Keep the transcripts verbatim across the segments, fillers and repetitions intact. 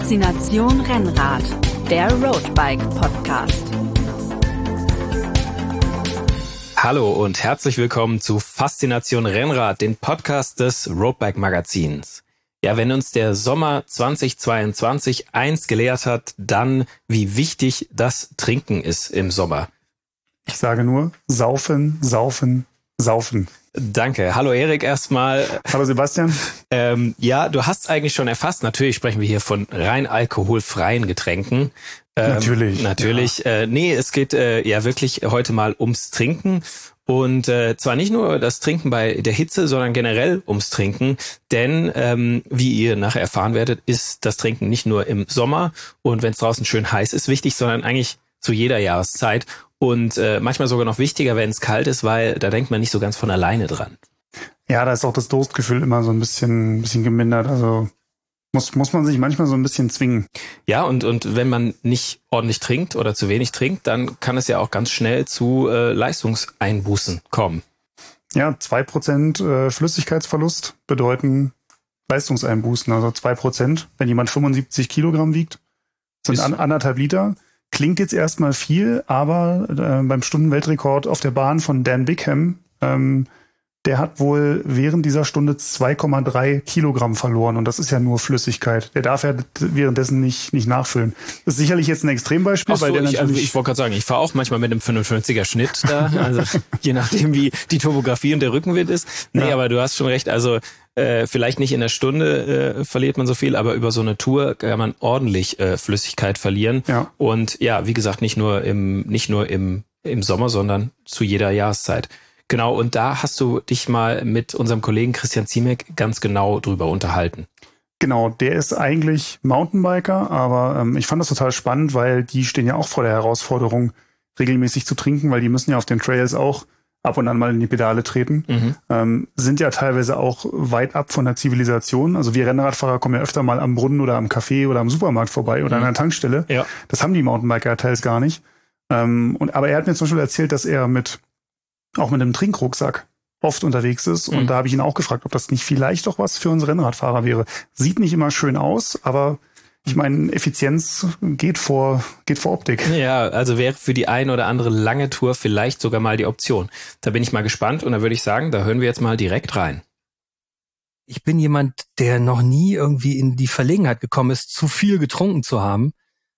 Faszination Rennrad, der Roadbike Podcast. Hallo und herzlich willkommen zu Faszination Rennrad, dem Podcast des Roadbike Magazins. Ja, wenn uns der Sommer zweitausendzweiundzwanzig eins gelehrt hat, dann wie wichtig das Trinken ist im Sommer. Ich sage nur, saufen, saufen, saufen. Danke. Hallo Erik erstmal. Hallo Sebastian. Ähm, ja, du hast eigentlich schon erfasst, natürlich sprechen wir hier von rein alkoholfreien Getränken. Ähm, natürlich. Natürlich. Ja. Äh, nee, es geht äh, ja wirklich heute mal ums Trinken. Und äh, zwar nicht nur das Trinken bei der Hitze, sondern generell ums Trinken. Denn, ähm, wie ihr nachher erfahren werdet, ist das Trinken nicht nur im Sommer und wenn es draußen schön heiß ist, wichtig, sondern eigentlich zu jeder Jahreszeit. Und äh, manchmal sogar noch wichtiger, wenn es kalt ist, weil da denkt man nicht so ganz von alleine dran. Ja, da ist auch das Durstgefühl immer so ein bisschen, ein bisschen gemindert. Also muss, muss man sich manchmal so ein bisschen zwingen. Ja, und, und wenn man nicht ordentlich trinkt oder zu wenig trinkt, dann kann es ja auch ganz schnell zu äh, Leistungseinbußen kommen. Ja, zwei Prozent äh, Flüssigkeitsverlust bedeuten Leistungseinbußen. Also zwei Prozent, wenn jemand fünfundsiebzig Kilogramm wiegt, sind an, anderthalb Liter. Klingt jetzt erstmal viel, aber äh, beim Stundenweltrekord auf der Bahn von Dan Bigham, ähm, der hat wohl während dieser Stunde zwei Komma drei Kilogramm verloren. Und das ist ja nur Flüssigkeit. Der darf ja währenddessen nicht nicht nachfüllen. Das ist sicherlich jetzt ein Extrembeispiel. Ach so, weil der ich, also natürlich ich wollte gerade sagen, ich fahre auch manchmal mit einem fünfundfünfziger Schnitt da. Also je nachdem, wie die Topografie und der Rückenwind ist. Nee, ja. Aber du hast schon recht. Also äh, vielleicht nicht in der Stunde äh, verliert man so viel, aber über so eine Tour kann man ordentlich äh, Flüssigkeit verlieren. Ja. Und ja, wie gesagt, nicht nur im nicht nur im im Sommer, sondern zu jeder Jahreszeit. Genau, und da hast du dich mal mit unserem Kollegen Christian Ziemek ganz genau drüber unterhalten. Genau, der ist eigentlich Mountainbiker, aber ähm, ich fand das total spannend, weil die stehen ja auch vor der Herausforderung, regelmäßig zu trinken, weil die müssen ja auf den Trails auch ab und an mal in die Pedale treten, mhm. ähm, sind ja teilweise auch weit ab von der Zivilisation. Also wir Rennradfahrer kommen ja öfter mal am Brunnen oder am Café oder am Supermarkt vorbei oder mhm. an einer Tankstelle. Ja. Das haben die Mountainbiker teils gar nicht. Ähm, und aber er hat mir zum Beispiel erzählt, dass er mit auch mit einem Trinkrucksack oft unterwegs ist. Und mhm. da habe ich ihn auch gefragt, ob das nicht vielleicht doch was für uns Rennradfahrer wäre. Sieht nicht immer schön aus, aber ich meine, Effizienz geht vor, geht vor Optik. Ja, also wäre für die eine oder andere lange Tour vielleicht sogar mal die Option. Da bin ich mal gespannt und da würde ich sagen, da hören wir jetzt mal direkt rein. Ich bin jemand, der noch nie irgendwie in die Verlegenheit gekommen ist, zu viel getrunken zu haben.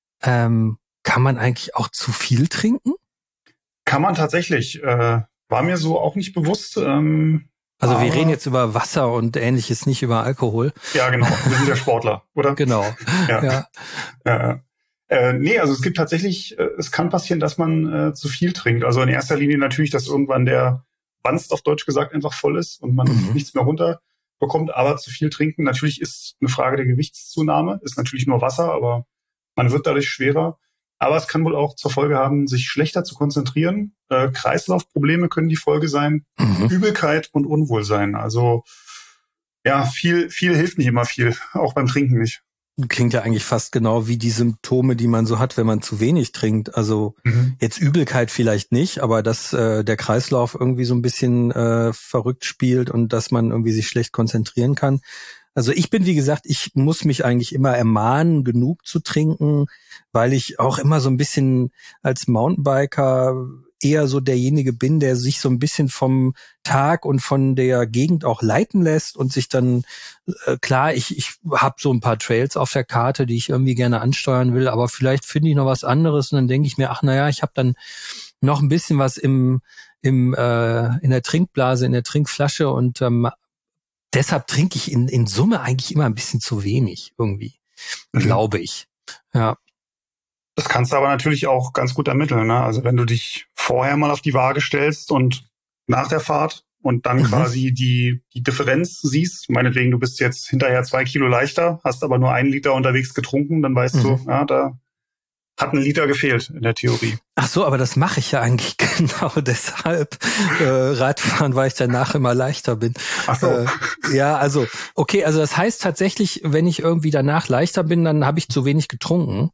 Ähm, kann man eigentlich auch zu viel trinken? Kann man tatsächlich. Äh War mir so auch nicht bewusst. Ähm, also wir reden jetzt über Wasser und Ähnliches, nicht über Alkohol. Ja, genau. Wir sind ja Sportler, oder? Genau. Ja. ja. ja. Äh, nee, also es gibt tatsächlich, äh, es kann passieren, dass man äh, zu viel trinkt. Also in erster Linie natürlich, dass irgendwann der Wanst auf Deutsch gesagt einfach voll ist und man mhm. nichts mehr runterbekommt. Aber zu viel trinken natürlich ist eine Frage der Gewichtszunahme. Ist natürlich nur Wasser, aber man wird dadurch schwerer. Aber es kann wohl auch zur Folge haben, sich schlechter zu konzentrieren. Äh, Kreislaufprobleme können die Folge sein, mhm. Übelkeit und Unwohlsein. Also ja, viel viel hilft nicht immer viel, auch beim Trinken nicht. Klingt ja eigentlich fast genau wie die Symptome, die man so hat, wenn man zu wenig trinkt. Also mhm. jetzt Übelkeit vielleicht nicht, aber dass äh, der Kreislauf irgendwie so ein bisschen äh, verrückt spielt und dass man irgendwie sich schlecht konzentrieren kann. Also ich bin, wie gesagt, ich muss mich eigentlich immer ermahnen, genug zu trinken, weil ich auch immer so ein bisschen als Mountainbiker eher so derjenige bin, der sich so ein bisschen vom Tag und von der Gegend auch leiten lässt und sich dann, äh, klar, ich ich habe so ein paar Trails auf der Karte, die ich irgendwie gerne ansteuern will, aber vielleicht finde ich noch was anderes und dann denke ich mir, ach naja, ich habe dann noch ein bisschen was im im äh, in der Trinkblase, in der Trinkflasche und ähm, deshalb trinke ich in, in Summe eigentlich immer ein bisschen zu wenig irgendwie, mhm. glaube ich. Ja. Das kannst du aber natürlich auch ganz gut ermitteln, ne? Also wenn du dich vorher mal auf die Waage stellst und nach der Fahrt und dann mhm. quasi die die Differenz siehst, meinetwegen, du bist jetzt hinterher zwei Kilo leichter, hast aber nur einen Liter unterwegs getrunken, dann weißt mhm. du, ja, da hat ein Liter gefehlt in der Theorie. Ach so, aber das mache ich ja eigentlich genau deshalb äh, Radfahren, weil ich danach immer leichter bin. Ach so. Äh, ja, also okay, also das heißt tatsächlich, wenn ich irgendwie danach leichter bin, dann habe ich zu wenig getrunken.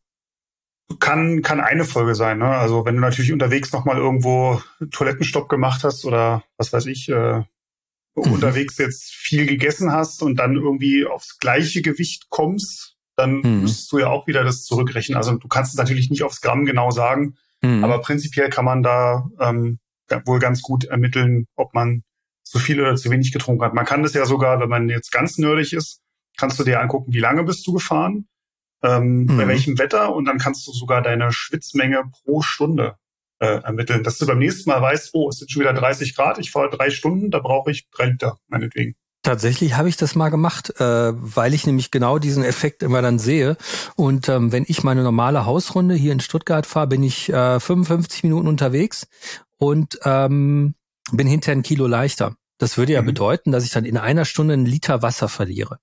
Kann kann eine Folge sein, ne? Also wenn du natürlich unterwegs nochmal irgendwo Toilettenstopp gemacht hast oder was weiß ich, äh, mhm. unterwegs jetzt viel gegessen hast und dann irgendwie aufs gleiche Gewicht kommst, dann Mhm. müsstest du ja auch wieder das zurückrechnen. Also du kannst es natürlich nicht aufs Gramm genau sagen, Mhm. aber prinzipiell kann man da ähm, wohl ganz gut ermitteln, ob man zu viel oder zu wenig getrunken hat. Man kann das ja sogar, wenn man jetzt ganz nerdig ist, kannst du dir angucken, wie lange bist du gefahren, ähm, Mhm. bei welchem Wetter, und dann kannst du sogar deine Schwitzmenge pro Stunde äh, ermitteln. Dass du beim nächsten Mal weißt, oh, es sind schon wieder dreißig Grad, ich fahre drei Stunden, da brauche ich drei Liter, meinetwegen. Tatsächlich habe ich das mal gemacht, äh, weil ich nämlich genau diesen Effekt immer dann sehe. Und ähm, wenn ich meine normale Hausrunde hier in Stuttgart fahre, bin ich äh, fünfundfünfzig Minuten unterwegs und ähm, bin hinterher ein Kilo leichter. Das würde ja Mhm. bedeuten, dass ich dann in einer Stunde einen Liter Wasser verliere.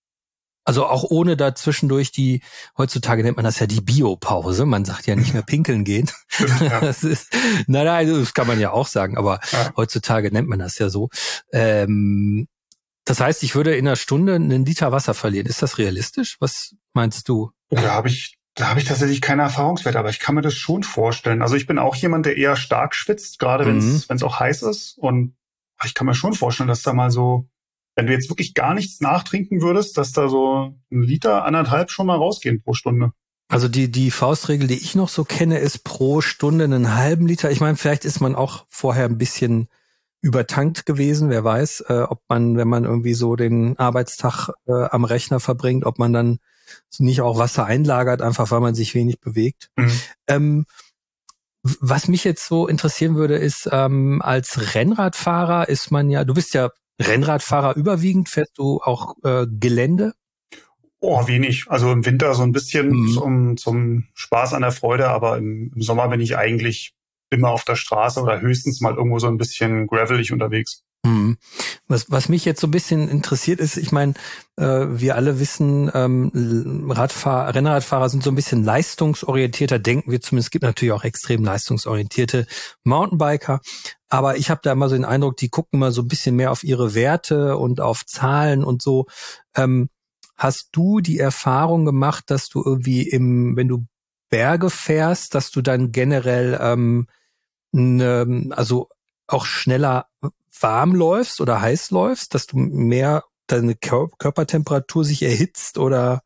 Also auch ohne da zwischendurch die, heutzutage nennt man das ja die Biopause. Man sagt ja nicht mehr pinkeln gehen. Stimmt, ja. Das ist, nein, nein, das kann man ja auch sagen, aber Ja. heutzutage nennt man das ja so. Ähm, das heißt, ich würde in einer Stunde einen Liter Wasser verlieren. Ist das realistisch? Was meinst du? Oh, da habe ich, da habe ich tatsächlich keine Erfahrungswerte, aber ich kann mir das schon vorstellen. Also ich bin auch jemand, der eher stark schwitzt, gerade wenn es, wenn es auch heiß ist. Und ich kann mir schon vorstellen, dass da mal so, wenn du jetzt wirklich gar nichts nachtrinken würdest, dass da so ein Liter, anderthalb schon mal rausgehen pro Stunde. Also die die Faustregel, die ich noch so kenne, ist pro Stunde einen halben Liter. Ich meine, vielleicht ist man auch vorher ein bisschen übertankt gewesen, wer weiß, äh, ob man, wenn man irgendwie so den Arbeitstag äh, am Rechner verbringt, ob man dann nicht auch Wasser einlagert, einfach weil man sich wenig bewegt. Mhm. Ähm, w- was mich jetzt so interessieren würde, ist, ähm, als Rennradfahrer ist man ja, du bist ja Rennradfahrer überwiegend, fährst du auch äh, Gelände? Oh, wenig. Also im Winter so ein bisschen Mhm. zum, zum Spaß an der Freude, aber im, im Sommer bin ich eigentlich immer auf der Straße oder höchstens mal irgendwo so ein bisschen gravelig unterwegs. Hm. Was, was mich jetzt so ein bisschen interessiert ist, ich meine, äh, wir alle wissen, ähm, Radfahr- Rennradfahrer sind so ein bisschen leistungsorientierter, denken wir zumindest. Es gibt natürlich auch extrem leistungsorientierte Mountainbiker, aber ich habe da immer so den Eindruck, die gucken mal so ein bisschen mehr auf ihre Werte und auf Zahlen und so. Ähm, hast du die Erfahrung gemacht, dass du irgendwie im, wenn du Berge fährst, dass du dann generell ähm, ne, also auch schneller warm läufst oder heiß läufst, dass du mehr deine Kör- Körpertemperatur sich erhitzt oder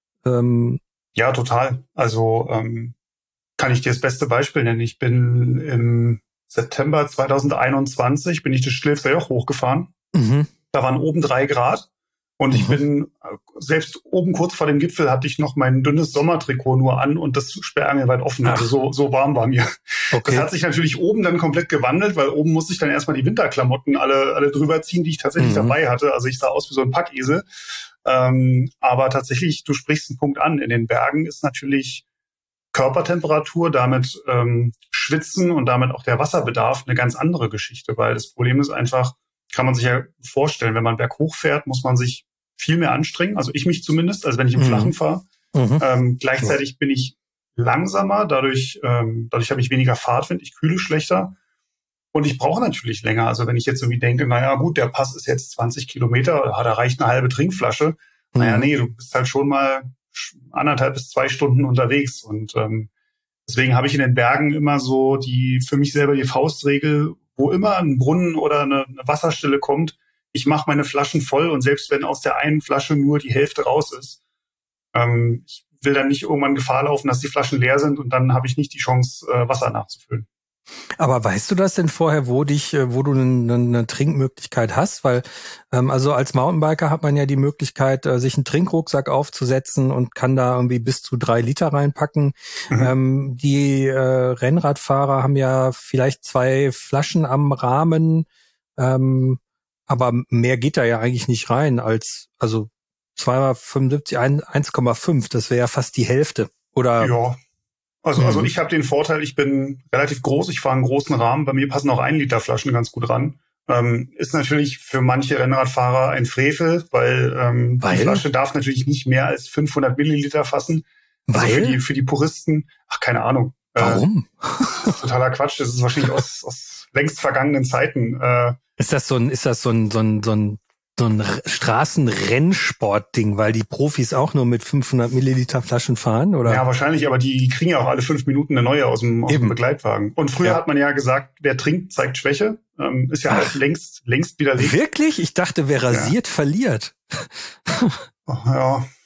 ähm, Ja, total. Also ähm, kann ich dir das beste Beispiel nennen. Ich bin im September zweitausendeinundzwanzig bin ich das Schlilfser Joch hochgefahren. mhm. Da waren oben drei Grad. Und ich Mhm. bin, äh, selbst oben kurz vor dem Gipfel hatte ich noch mein dünnes Sommertrikot nur an und das sperrangelweit offen. Ach. Also so, so warm war mir. Okay. Das hat sich natürlich oben dann komplett gewandelt, weil oben musste ich dann erstmal die Winterklamotten alle, alle drüber ziehen, die ich tatsächlich Mhm. dabei hatte. Also ich sah aus wie so ein Packesel. Ähm, aber tatsächlich, du sprichst einen Punkt an. In den Bergen ist natürlich Körpertemperatur, damit ähm, Schwitzen und damit auch der Wasserbedarf eine ganz andere Geschichte, weil das Problem ist einfach, kann man sich ja vorstellen, wenn man berghoch fährt, muss man sich viel mehr anstrengen, also ich mich zumindest, als wenn ich im Mhm. Flachen fahre. Mhm. Ähm, gleichzeitig bin ich langsamer, dadurch, ähm, dadurch habe ich weniger Fahrtwind, ich kühle schlechter und ich brauche natürlich länger. Also wenn ich jetzt irgendwie denke, naja gut, der Pass ist jetzt zwanzig Kilometer, da reicht eine halbe Trinkflasche. Mhm. Naja, nee, du bist halt schon mal anderthalb bis zwei Stunden unterwegs und ähm, deswegen habe ich in den Bergen immer so die für mich selber die Faustregel, wo immer ein Brunnen oder eine, eine Wasserstelle kommt, ich mache meine Flaschen voll und selbst wenn aus der einen Flasche nur die Hälfte raus ist, ähm, ich will dann nicht irgendwann Gefahr laufen, dass die Flaschen leer sind und dann habe ich nicht die Chance, äh, Wasser nachzufüllen. Aber weißt du das denn vorher, wo dich, äh, wo du eine, eine Trinkmöglichkeit hast? Weil ähm, also als Mountainbiker hat man ja die Möglichkeit, äh, sich einen Trinkrucksack aufzusetzen und kann da irgendwie bis zu drei Liter reinpacken. Mhm. Ähm, die äh, Rennradfahrer haben ja vielleicht zwei Flaschen am Rahmen, ähm, aber mehr geht da ja eigentlich nicht rein als also zwei mal fünfundsiebzig, eins Komma fünf. Das wäre ja fast die Hälfte. Oder Ja. Also, Mhm. also ich habe den Vorteil, ich bin relativ groß, ich fahre einen großen Rahmen, bei mir passen auch ein Liter Flaschen ganz gut ran. Ähm, ist natürlich für manche Rennradfahrer ein Frevel, weil, ähm, Weil? die Flasche darf natürlich nicht mehr als fünfhundert Milliliter fassen. Also Weil? für die, für die Puristen, ach, keine Ahnung. Warum? Äh, totaler Quatsch, das ist wahrscheinlich aus, aus längst vergangenen Zeiten. Äh, Ist das so ein, ist das so ein, so ein, so ein, so ein R- Straßenrennsport-Ding, weil die Profis auch nur mit fünfhundert Milliliter Flaschen fahren, oder? Ja, wahrscheinlich, aber die kriegen ja auch alle fünf Minuten eine neue aus dem, aus Eben. dem Begleitwagen. Und früher Ja. hat man ja gesagt, wer trinkt, zeigt Schwäche. Ähm, ist ja Ach. auch längst, längst widerlegt. Wirklich? Ich dachte, wer rasiert, verliert. Ja,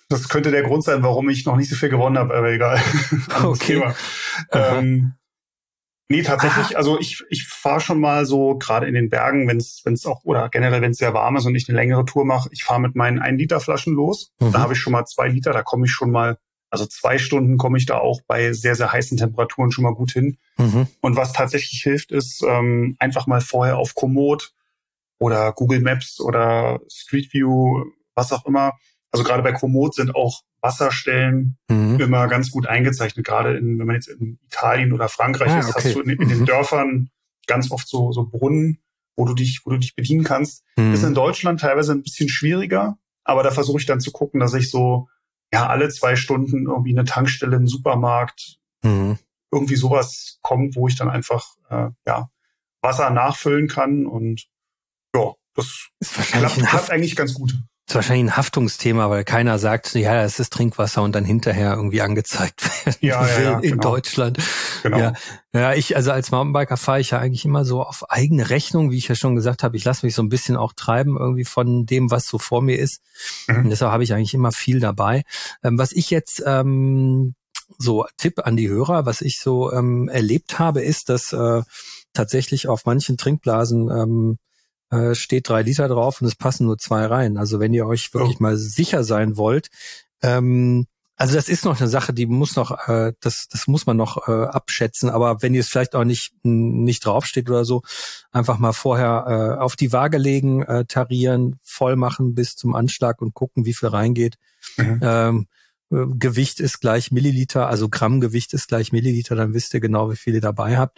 das könnte der Grund sein, warum ich noch nicht so viel gewonnen habe, aber egal. Okay. Thema. Ähm, nee, tatsächlich, ah. also ich ich fahre schon mal so, gerade in den Bergen, wenn es wenn es auch, oder generell, wenn es sehr warm ist und ich eine längere Tour mache, ich fahre mit meinen ein Liter Flaschen los. Mhm. Da habe ich schon mal zwei Liter, da komme ich schon mal, also zwei Stunden komme ich da auch bei sehr, sehr heißen Temperaturen schon mal gut hin. Mhm. Und was tatsächlich hilft, ist ähm, einfach mal vorher auf Komoot oder Google Maps oder Street View, was auch immer. Also gerade bei Komoot sind auch Wasserstellen mhm. immer ganz gut eingezeichnet. Gerade in, wenn man jetzt in Italien oder Frankreich ah, ist, okay. hast du in, in mhm. den Dörfern ganz oft so, so Brunnen, wo du dich, wo du dich bedienen kannst. Mhm. Ist in Deutschland teilweise ein bisschen schwieriger, aber da versuche ich dann zu gucken, dass ich so ja alle zwei Stunden irgendwie eine Tankstelle, einen Supermarkt, mhm. irgendwie sowas kommt, wo ich dann einfach äh, ja Wasser nachfüllen kann und ja, das klappt, klappt eigentlich ganz gut. Das ist wahrscheinlich ein Haftungsthema, weil keiner sagt, ja, das ist Trinkwasser und dann hinterher irgendwie angezeigt werden ja, ja, ja, in genau. Deutschland. Genau. Ja, ja, ich, also als Mountainbiker fahre ich ja eigentlich immer so auf eigene Rechnung, wie ich ja schon gesagt habe. Ich lasse mich so ein bisschen auch treiben irgendwie von dem, was so vor mir ist. Mhm. Und deshalb habe ich eigentlich immer viel dabei. Ähm, was ich jetzt, ähm, so Tipp an die Hörer, was ich so ähm, erlebt habe, ist, dass äh, tatsächlich auf manchen Trinkblasen ähm, steht drei Liter drauf und es passen nur zwei rein. Also wenn ihr euch wirklich oh. mal sicher sein wollt, ähm, also das ist noch eine Sache, die muss noch, äh, das das muss man noch äh, abschätzen. Aber wenn ihr es vielleicht auch nicht nicht draufsteht oder so, einfach mal vorher äh, auf die Waage legen, äh, tarieren, voll machen bis zum Anschlag und gucken, wie viel reingeht. Mhm. Ähm, äh, Gewicht ist gleich Milliliter, also Grammgewicht ist gleich Milliliter, dann wisst ihr genau, wie viel ihr dabei habt.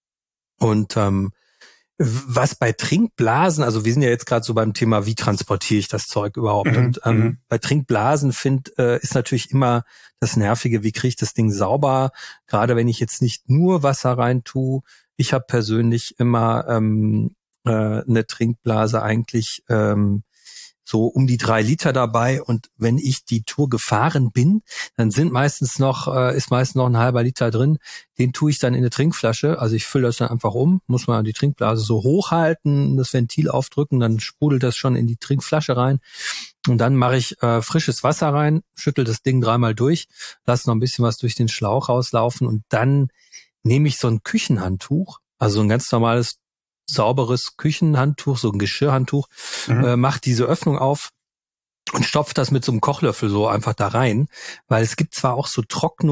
Und ähm, was bei Trinkblasen, also wir sind ja jetzt gerade so beim Thema, wie transportiere ich das Zeug überhaupt? Mhm, und ähm, mhm. bei Trinkblasen find, äh, ist natürlich immer das Nervige, wie kriege ich das Ding sauber? Gerade wenn ich jetzt nicht nur Wasser rein tue. Ich habe persönlich immer ähm, äh, eine Trinkblase eigentlich ähm, so um die drei Liter dabei, und wenn ich die Tour gefahren bin, dann sind meistens noch, äh, ist meistens noch ein halber Liter drin. Den tue ich dann in eine Trinkflasche. Also ich fülle das dann einfach um, muss man die Trinkblase so hochhalten, das Ventil aufdrücken, dann sprudelt das schon in die Trinkflasche rein. Und dann mache ich äh, frisches Wasser rein, schüttel das Ding dreimal durch, lasse noch ein bisschen was durch den Schlauch rauslaufen und dann nehme ich so ein Küchenhandtuch, also so ein ganz normales sauberes Küchenhandtuch, so ein Geschirrhandtuch, mhm. äh, macht diese Öffnung auf und stopft das mit so einem Kochlöffel so einfach da rein, weil es gibt zwar auch so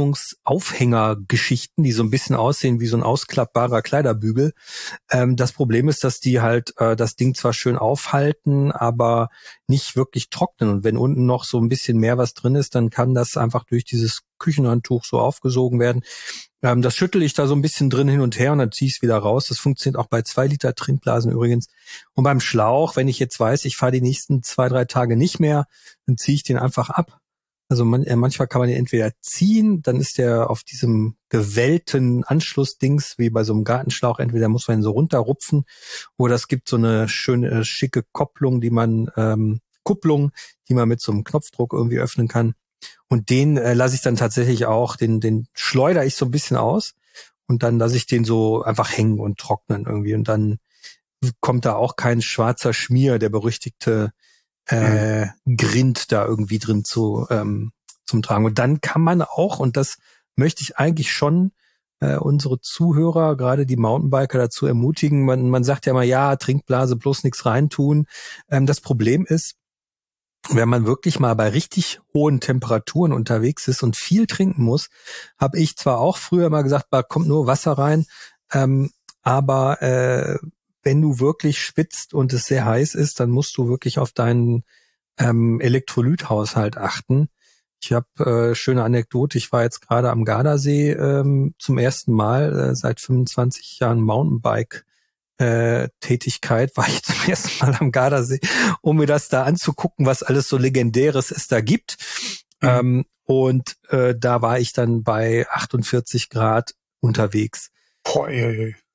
Trocknungsaufhängergeschichten, die so ein bisschen aussehen wie so ein ausklappbarer Kleiderbügel. Ähm, das Problem ist, dass die halt äh, das Ding zwar schön aufhalten, aber nicht wirklich trocknen. Und wenn unten noch so ein bisschen mehr was drin ist, dann kann das einfach durch dieses Küchenhandtuch so aufgesogen werden. Ähm, das schüttel ich da so ein bisschen drin hin und her und dann ziehe ich es wieder raus. Das funktioniert auch bei zwei Liter Trinkblasen übrigens. Und beim Schlauch, wenn ich jetzt weiß, ich fahre die nächsten zwei, drei Tage nicht mehr, dann ziehe ich den einfach ab. Also man, äh, manchmal kann man den entweder ziehen, dann ist der auf diesem gewellten Anschlussdings, wie bei so einem Gartenschlauch, entweder muss man ihn so runterrupfen, oder es gibt so eine schöne, schicke Kopplung, die man, ähm, Kupplung, die man mit so einem Knopfdruck irgendwie öffnen kann. Und den äh, lasse ich dann tatsächlich auch, den den schleudere ich so ein bisschen aus und dann lasse ich den so einfach hängen und trocknen irgendwie. Und dann kommt da auch kein schwarzer Schmier, der berüchtigte äh, mhm. Grind da irgendwie drin zu ähm, zum Tragen. Und dann kann man auch, und das möchte ich eigentlich schon äh, unsere Zuhörer, gerade die Mountainbiker, dazu ermutigen. Man, man sagt ja mal, ja, Trinkblase, bloß nichts reintun. Ähm, das Problem ist, wenn man wirklich mal bei richtig hohen Temperaturen unterwegs ist und viel trinken muss, habe ich zwar auch früher mal gesagt, da kommt nur Wasser rein, ähm, aber äh, wenn du wirklich schwitzt und es sehr heiß ist, dann musst du wirklich auf deinen ähm, Elektrolythaushalt achten. Ich habe äh, schöne Anekdote, ich war jetzt gerade am Gardasee ähm, zum ersten Mal äh, seit fünfundzwanzig Jahren Mountainbike Äh, Tätigkeit, war ich zum ersten Mal am Gardasee, um mir das da anzugucken, was alles so Legendäres es da gibt. Mhm. Ähm, und äh, da war ich dann bei achtundvierzig Grad unterwegs. Boah, ey, ey.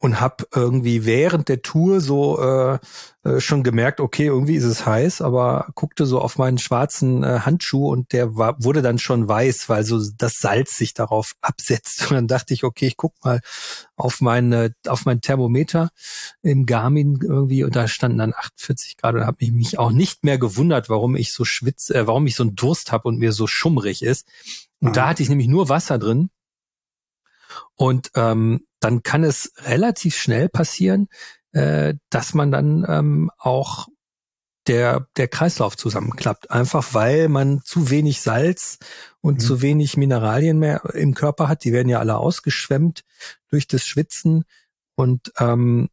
und habe irgendwie während der Tour so äh, äh, schon gemerkt, okay, irgendwie ist es heiß, aber guckte so auf meinen schwarzen äh, Handschuh und der war, wurde dann schon weiß, weil so das Salz sich darauf absetzt. Und dann dachte ich, okay, ich guck mal auf meine auf mein Thermometer im Garmin irgendwie und da standen dann achtundvierzig Grad und habe mich, mich auch nicht mehr gewundert, warum ich so schwitze, äh, warum ich so einen Durst habe und mir so schummrig ist. Und mhm. da hatte ich nämlich nur Wasser drin. Und ähm, dann kann es relativ schnell passieren, äh, dass man dann ähm, auch der der Kreislauf zusammenklappt. Einfach weil man zu wenig Salz und mhm. zu wenig Mineralien mehr im Körper hat. Die werden ja alle ausgeschwemmt durch das Schwitzen. Und ähm,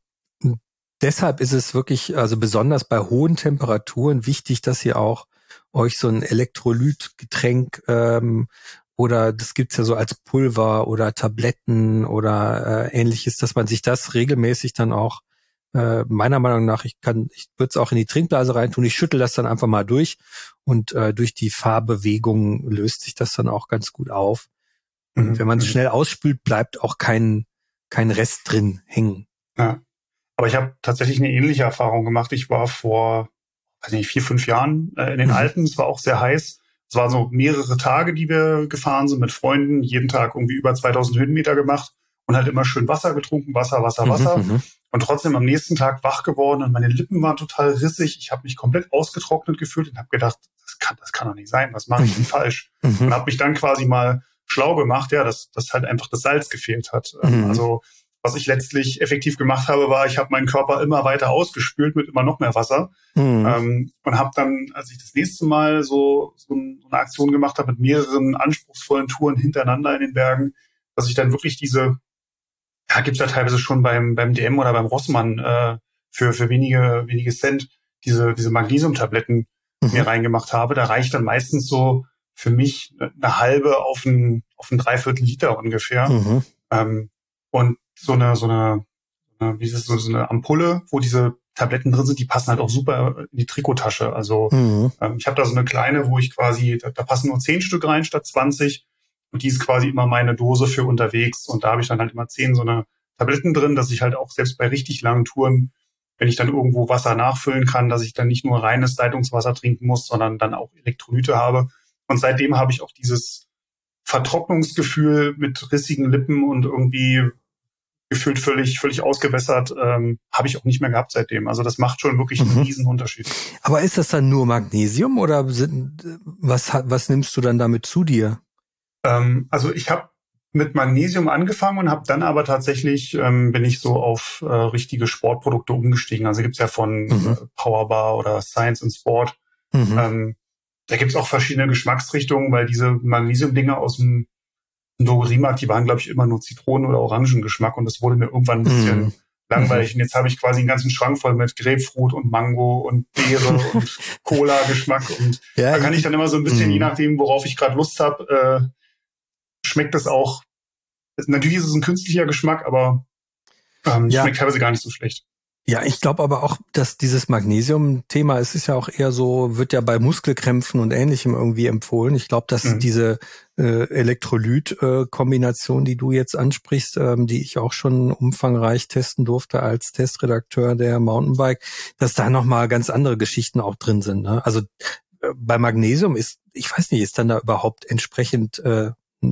deshalb ist es wirklich, also besonders bei hohen Temperaturen, wichtig, dass ihr auch euch so ein Elektrolytgetränk ähm, oder das gibt's ja so als Pulver oder Tabletten oder äh, ähnliches, dass man sich das regelmäßig dann auch, äh, meiner Meinung nach, ich kann, ich würde es auch in die Trinkblase reintun, ich schüttel das dann einfach mal durch und äh, durch die Fahrbewegung löst sich das dann auch ganz gut auf. Und mhm. wenn man es schnell ausspült, bleibt auch kein kein Rest drin hängen. Ja. Aber ich habe tatsächlich eine ähnliche Erfahrung gemacht. Ich war vor, weiß nicht, vier, fünf Jahren äh, in den mhm. Alpen, es war auch sehr heiß. Es waren so mehrere Tage, die wir gefahren sind mit Freunden, jeden Tag irgendwie über zweitausend Höhenmeter gemacht und halt immer schön Wasser getrunken, Wasser, Wasser, Wasser. Mhm, und trotzdem am nächsten Tag wach geworden und meine Lippen waren total rissig. Ich habe mich komplett ausgetrocknet gefühlt und habe gedacht, das kann, das kann doch nicht sein, was mache ich denn falsch? Mhm. Und habe mich dann quasi mal schlau gemacht, ja, dass, dass halt einfach das Salz gefehlt hat. Mhm. Also was ich letztlich effektiv gemacht habe, war, ich habe meinen Körper immer weiter ausgespült mit immer noch mehr Wasser. Mhm. Ähm, und habe dann, als ich das nächste Mal so, so eine Aktion gemacht habe mit mehreren anspruchsvollen Touren hintereinander in den Bergen, dass ich dann wirklich diese, ja, gibt's ja teilweise schon beim beim D M oder beim Rossmann äh, für für wenige wenige Cent diese diese Magnesiumtabletten mhm. mir reingemacht habe. Da reicht dann meistens so für mich eine halbe auf ein auf ein Dreiviertel Liter ungefähr. Mhm. Ähm, und so eine, so eine, wie ist es, so eine Ampulle, wo diese Tabletten drin sind, die passen halt auch super in die Trikottasche. Also mhm. ähm, ich habe da so eine kleine, wo ich quasi, da, da passen nur zehn Stück rein statt zwanzig. Und die ist quasi immer meine Dose für unterwegs. Und da habe ich dann halt immer zehn so eine Tabletten drin, dass ich halt auch selbst bei richtig langen Touren, wenn ich dann irgendwo Wasser nachfüllen kann, dass ich dann nicht nur reines Leitungswasser trinken muss, sondern dann auch Elektrolyte habe. Und seitdem habe ich auch dieses Vertrocknungsgefühl mit rissigen Lippen und irgendwie gefühlt völlig völlig ausgewässert, ähm, habe ich auch nicht mehr gehabt seitdem. Also das macht schon wirklich einen mhm. riesen Unterschied. Aber ist das dann nur Magnesium oder sind, was was nimmst du dann damit zu dir? Ähm, also ich habe mit Magnesium angefangen und habe dann aber tatsächlich, ähm, bin ich so auf äh, richtige Sportprodukte umgestiegen. Also gibt's ja von mhm. äh, Powerbar oder Science and Sport. Mhm. Ähm, da gibt's auch verschiedene Geschmacksrichtungen, weil diese Magnesium-Dinger aus dem Drogeriemarkt, die waren, glaube ich, immer nur Zitronen- oder Orangengeschmack und das wurde mir irgendwann ein bisschen mm. langweilig. Und jetzt habe ich quasi einen ganzen Schrank voll mit Grapefruit und Mango und Beere und Cola-Geschmack. Und ja, da kann ich dann immer so ein bisschen, mm. je nachdem, worauf ich gerade Lust habe, äh, schmeckt das auch. Natürlich ist es ein künstlicher Geschmack, aber ähm, ja. schmeckt teilweise gar nicht so schlecht. Ja, ich glaube aber auch, dass dieses Magnesium-Thema, es ist ja auch eher so, wird ja bei Muskelkrämpfen und Ähnlichem irgendwie empfohlen. Ich glaube, dass mhm. diese äh, Elektrolyt-Kombination, äh, die du jetzt ansprichst, ähm, die ich auch schon umfangreich testen durfte als Testredakteur der Mountainbike, dass da nochmal ganz andere Geschichten auch drin sind. Ne? Also äh, bei Magnesium ist, ich weiß nicht, ist dann da überhaupt entsprechend äh,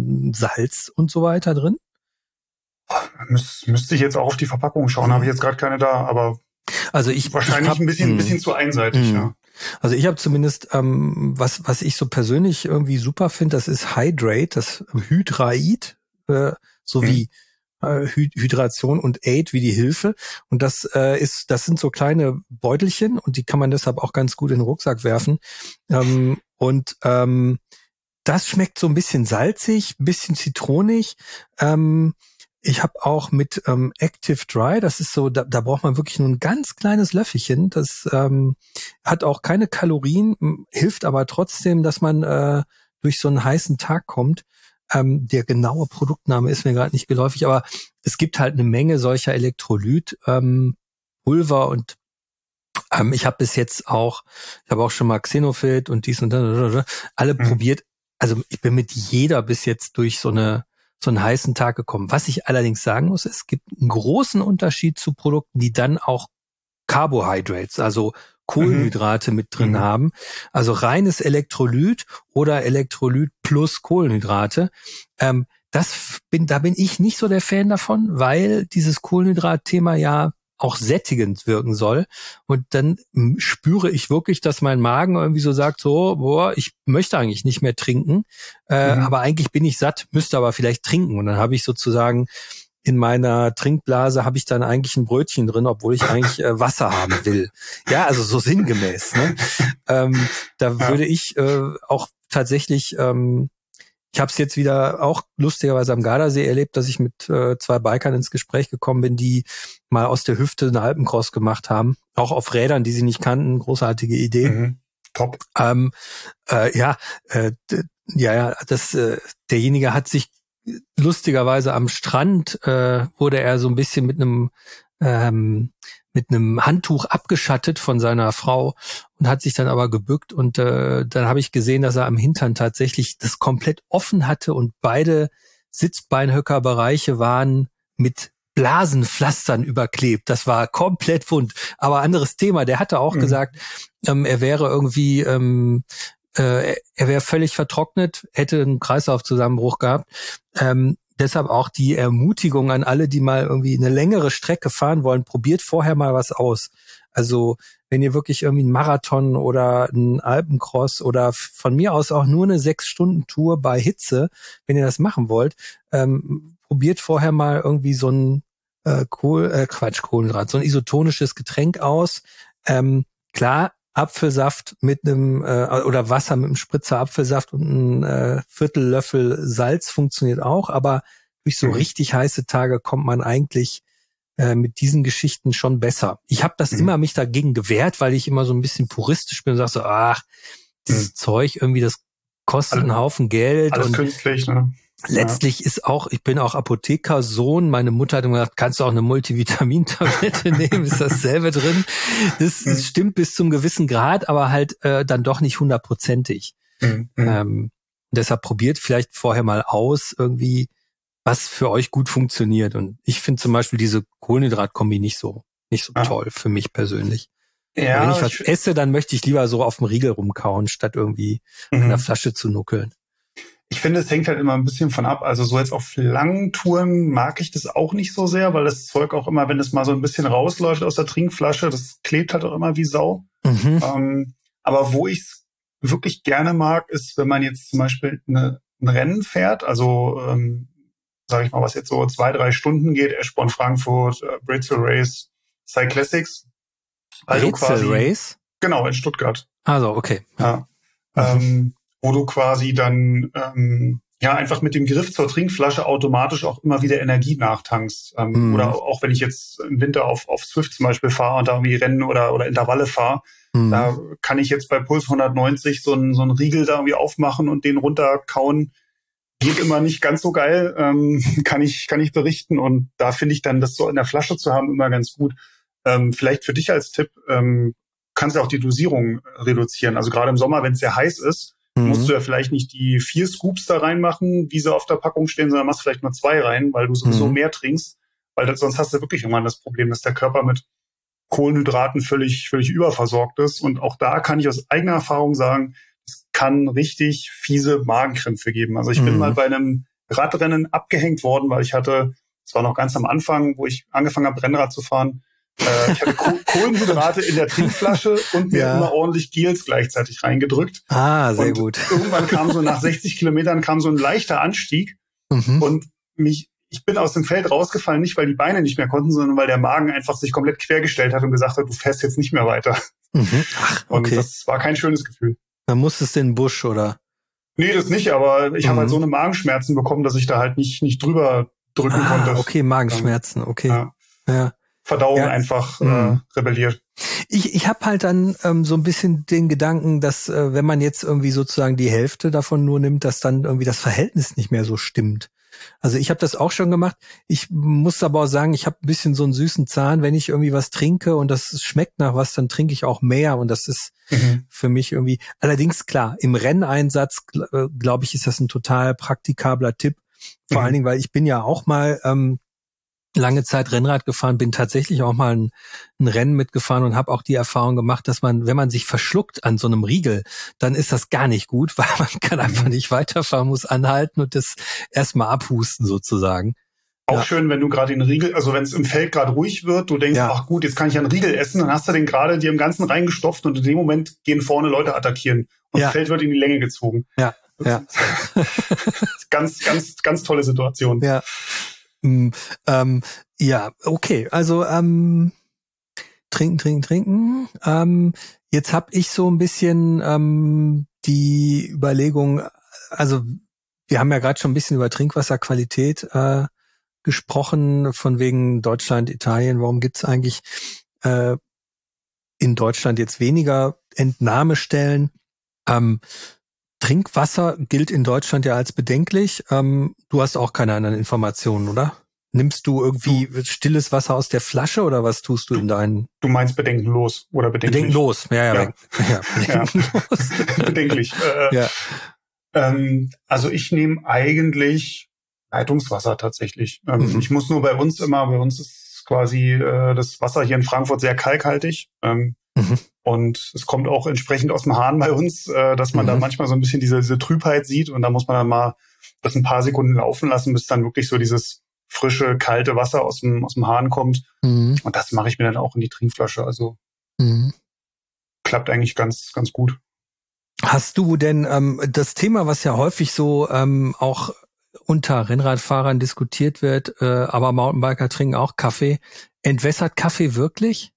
Salz und so weiter drin? Müs- müsste ich jetzt auch auf die Verpackung schauen, habe ich jetzt gerade keine da, aber also ich wahrscheinlich ich hab, ein bisschen, ein bisschen zu einseitig. Ja. Also ich habe zumindest, ähm, was was ich so persönlich irgendwie super finde, das ist Hydrate, das Hydraid, äh, sowie äh, Hy- Hydration und Aid wie die Hilfe. Und das äh, ist, das sind so kleine Beutelchen und die kann man deshalb auch ganz gut in den Rucksack werfen. Ähm, und ähm, das schmeckt so ein bisschen salzig, ein bisschen zitronig. Ähm, Ich habe auch mit ähm, Active Dry, das ist so, da, da braucht man wirklich nur ein ganz kleines Löffelchen. Das ähm, hat auch keine Kalorien, hilft aber trotzdem, dass man äh, durch so einen heißen Tag kommt. Ähm, der genaue Produktname ist mir gerade nicht geläufig, aber es gibt halt eine Menge solcher Elektrolyt ähm, Pulver und ähm, ich habe bis jetzt auch, ich habe auch schon mal Xenofit und dies und das, alle mhm. probiert. Also ich bin mit jeder bis jetzt durch so eine so einen heißen Tag gekommen. Was ich allerdings sagen muss, es gibt einen großen Unterschied zu Produkten, die dann auch Carbohydrates, also Kohlenhydrate mhm. mit drin mhm. haben. Also reines Elektrolyt oder Elektrolyt plus Kohlenhydrate. Ähm, das bin, da bin ich nicht so der Fan davon, weil dieses Kohlenhydrat-Thema ja auch sättigend wirken soll. Und dann spüre ich wirklich, dass mein Magen irgendwie so sagt, so, boah, ich möchte eigentlich nicht mehr trinken, äh, mhm. aber eigentlich bin ich satt, müsste aber vielleicht trinken. Und dann habe ich sozusagen in meiner Trinkblase habe ich dann eigentlich ein Brötchen drin, obwohl ich eigentlich äh, Wasser haben will. Ja, also so sinngemäß. Ne? ähm, da ja. würde ich äh, auch tatsächlich, ähm, ich habe es jetzt wieder auch lustigerweise am Gardasee erlebt, dass ich mit äh, zwei Bikern ins Gespräch gekommen bin, die mal aus der Hüfte einen Alpencross gemacht haben, auch auf Rädern, die sie nicht kannten. Großartige Idee. Mhm. Top. Ähm, äh, ja, äh, d- ja, ja, das, äh, derjenige hat sich lustigerweise am Strand äh, wurde er so ein bisschen mit einem ähm, mit einem Handtuch abgeschattet von seiner Frau und hat sich dann aber gebückt und äh, dann habe ich gesehen, dass er am Hintern tatsächlich das komplett offen hatte und beide Sitzbeinhöckerbereiche waren mit Blasenpflastern überklebt. Das war komplett wund. Aber anderes Thema. Der hatte auch mhm. gesagt, ähm, er wäre irgendwie ähm, äh, er wäre völlig vertrocknet, hätte einen Kreislaufzusammenbruch gehabt. Ähm, Deshalb auch die Ermutigung an alle, die mal irgendwie eine längere Strecke fahren wollen, probiert vorher mal was aus. Also wenn ihr wirklich irgendwie einen Marathon oder einen Alpencross oder von mir aus auch nur eine Sechs-Stunden-Tour bei Hitze, wenn ihr das machen wollt, ähm, probiert vorher mal irgendwie so ein äh, Kohl, äh, Quatsch, Kohlenhydrat, so ein isotonisches Getränk aus. Ähm, klar, Apfelsaft mit einem äh, oder Wasser mit einem Spritzer Apfelsaft und einem äh, Viertellöffel Salz funktioniert auch, aber durch so mhm. richtig heiße Tage kommt man eigentlich äh, mit diesen Geschichten schon besser. Ich habe das mhm. immer mich dagegen gewehrt, weil ich immer so ein bisschen puristisch bin und sage so, ach, dieses mhm. Zeug irgendwie, das kostet alles, einen Haufen Geld. Alles und künstlich, ne? Letztlich ja. ist auch, ich bin auch Apothekersohn, meine Mutter hat immer gesagt, kannst du auch eine Multivitamintablette nehmen, ist dasselbe drin. Das, das stimmt bis zum gewissen Grad, aber halt äh, dann doch nicht hundertprozentig. Mhm. Ähm, deshalb probiert vielleicht vorher mal aus, irgendwie, was für euch gut funktioniert. Und ich finde zum Beispiel diese Kohlenhydratkombi nicht so, nicht so ja. toll für mich persönlich. Ja, wenn ich was ich esse, dann möchte ich lieber so auf dem Riegel rumkauen, statt irgendwie mhm. an der Flasche zu nuckeln. Ich finde, es hängt halt immer ein bisschen von ab. Also so jetzt auf langen Touren mag ich das auch nicht so sehr, weil das Zeug auch immer, wenn es mal so ein bisschen rausläuft aus der Trinkflasche, das klebt halt auch immer wie Sau. Mhm. Ähm, aber wo ich es wirklich gerne mag, ist, wenn man jetzt zum Beispiel eine, ein Rennen fährt, also ähm, sage ich mal, was jetzt so zwei, drei Stunden geht, Eschborn, Frankfurt, äh, Brezel Race, Cyclassics. Also quasi Race? Genau, in Stuttgart. Also, okay. Ja. Mhm. Ähm, wo du quasi dann ähm, ja einfach mit dem Griff zur Trinkflasche automatisch auch immer wieder Energie nachtankst. Ähm, mm. Oder auch wenn ich jetzt im Winter auf, auf Zwift zum Beispiel fahre und da irgendwie Rennen oder, oder Intervalle fahre, mm. da kann ich jetzt bei Puls hundertneunzig so einen so einen Riegel da irgendwie aufmachen und den runterkauen. Geht immer nicht ganz so geil, ähm, kann ich kann ich berichten. Und da finde ich dann, das so in der Flasche zu haben, immer ganz gut. Ähm, vielleicht für dich als Tipp, ähm, kannst du auch die Dosierung reduzieren. Also gerade im Sommer, wenn es sehr heiß ist, musst du ja vielleicht nicht die vier Scoops da reinmachen, wie sie auf der Packung stehen, sondern machst vielleicht nur zwei rein, weil du sowieso mhm. mehr trinkst. Weil das, sonst hast du wirklich irgendwann das Problem, dass der Körper mit Kohlenhydraten völlig, völlig überversorgt ist. Und auch da kann ich aus eigener Erfahrung sagen, es kann richtig fiese Magenkrämpfe geben. Also ich mhm. bin mal bei einem Radrennen abgehängt worden, weil ich hatte, es war noch ganz am Anfang, wo ich angefangen habe, Rennrad zu fahren, Äh, ich hatte Kohlenhydrate in der Trinkflasche und mir ja. immer ordentlich Gels gleichzeitig reingedrückt. Ah, sehr und gut. Irgendwann kam so nach sechzig Kilometern kam so ein leichter Anstieg mhm. und mich, ich bin aus dem Feld rausgefallen, nicht weil die Beine nicht mehr konnten, sondern weil der Magen einfach sich komplett quergestellt hat und gesagt hat, du fährst jetzt nicht mehr weiter. Mhm. Ach, okay. Und das war kein schönes Gefühl. Dann musstest du in den Busch, oder? Nee, das nicht, aber ich mhm. habe halt so eine Magenschmerzen bekommen, dass ich da halt nicht, nicht drüber drücken ah, konnte. Okay, Magenschmerzen, okay. Ja. ja. Verdauung ja. einfach äh, rebelliert. Ich, ich habe halt dann ähm, so ein bisschen den Gedanken, dass äh, wenn man jetzt irgendwie sozusagen die Hälfte davon nur nimmt, dass dann irgendwie das Verhältnis nicht mehr so stimmt. Also ich habe das auch schon gemacht. Ich muss aber auch sagen, ich habe ein bisschen so einen süßen Zahn. Wenn ich irgendwie was trinke und das schmeckt nach was, dann trinke ich auch mehr. Und das ist mhm. für mich irgendwie, allerdings klar, im Renneinsatz, äh, glaube ich, ist das ein total praktikabler Tipp. Vor Mhm. allen Dingen, weil ich bin ja auch mal ähm, lange Zeit Rennrad gefahren, bin tatsächlich auch mal ein, ein Rennen mitgefahren und habe auch die Erfahrung gemacht, dass man, wenn man sich verschluckt an so einem Riegel, dann ist das gar nicht gut, weil man kann einfach Mhm. nicht weiterfahren, muss anhalten und das erstmal abhusten sozusagen. Auch Ja. schön, wenn du gerade den Riegel, also wenn es im Feld gerade ruhig wird, du denkst, Ja. ach gut, jetzt kann ich einen Riegel essen, dann hast du den gerade dir im Ganzen reingestopft und in dem Moment gehen vorne Leute attackieren und Ja. das Feld wird in die Länge gezogen. Ja, ja. Ganz, ganz, ganz tolle Situation. Ja. Mm, ähm, ja, okay. Also ähm, trinken, trinken, trinken. Ähm, jetzt habe ich so ein bisschen ähm, die Überlegung, also wir haben ja gerade schon ein bisschen über Trinkwasserqualität äh, gesprochen, von wegen Deutschland, Italien. Warum gibt's eigentlich äh, in Deutschland jetzt weniger Entnahmestellen? Ähm, Trinkwasser gilt in Deutschland ja als bedenklich. Ähm, du hast auch keine anderen Informationen, oder? Nimmst du irgendwie stilles Wasser aus der Flasche oder was tust du in deinen... Du meinst bedenkenlos oder bedenklich? Bedenkenlos, ja, ja. Ja. ja, bedenkenlos. Ja. Bedenklich. Äh, Ja. ähm, also ich nehme eigentlich Leitungswasser tatsächlich. Ähm, Mhm. Ich muss nur bei uns immer, bei uns ist quasi äh, das Wasser hier in Frankfurt sehr kalkhaltig. Ähm, Mhm. Und es kommt auch entsprechend aus dem Hahn bei uns, äh, dass man Mhm. da manchmal so ein bisschen diese, diese Trübheit sieht und da muss man dann mal das ein paar Sekunden laufen lassen, bis dann wirklich so dieses frische, kalte Wasser aus dem, aus dem Hahn kommt. Mhm. Und das mache ich mir dann auch in die Trinkflasche. Also Mhm. klappt eigentlich ganz, ganz gut. Hast du denn ähm, das Thema, was ja häufig so ähm, auch unter Rennradfahrern diskutiert wird, äh, aber Mountainbiker trinken auch Kaffee. Entwässert Kaffee wirklich?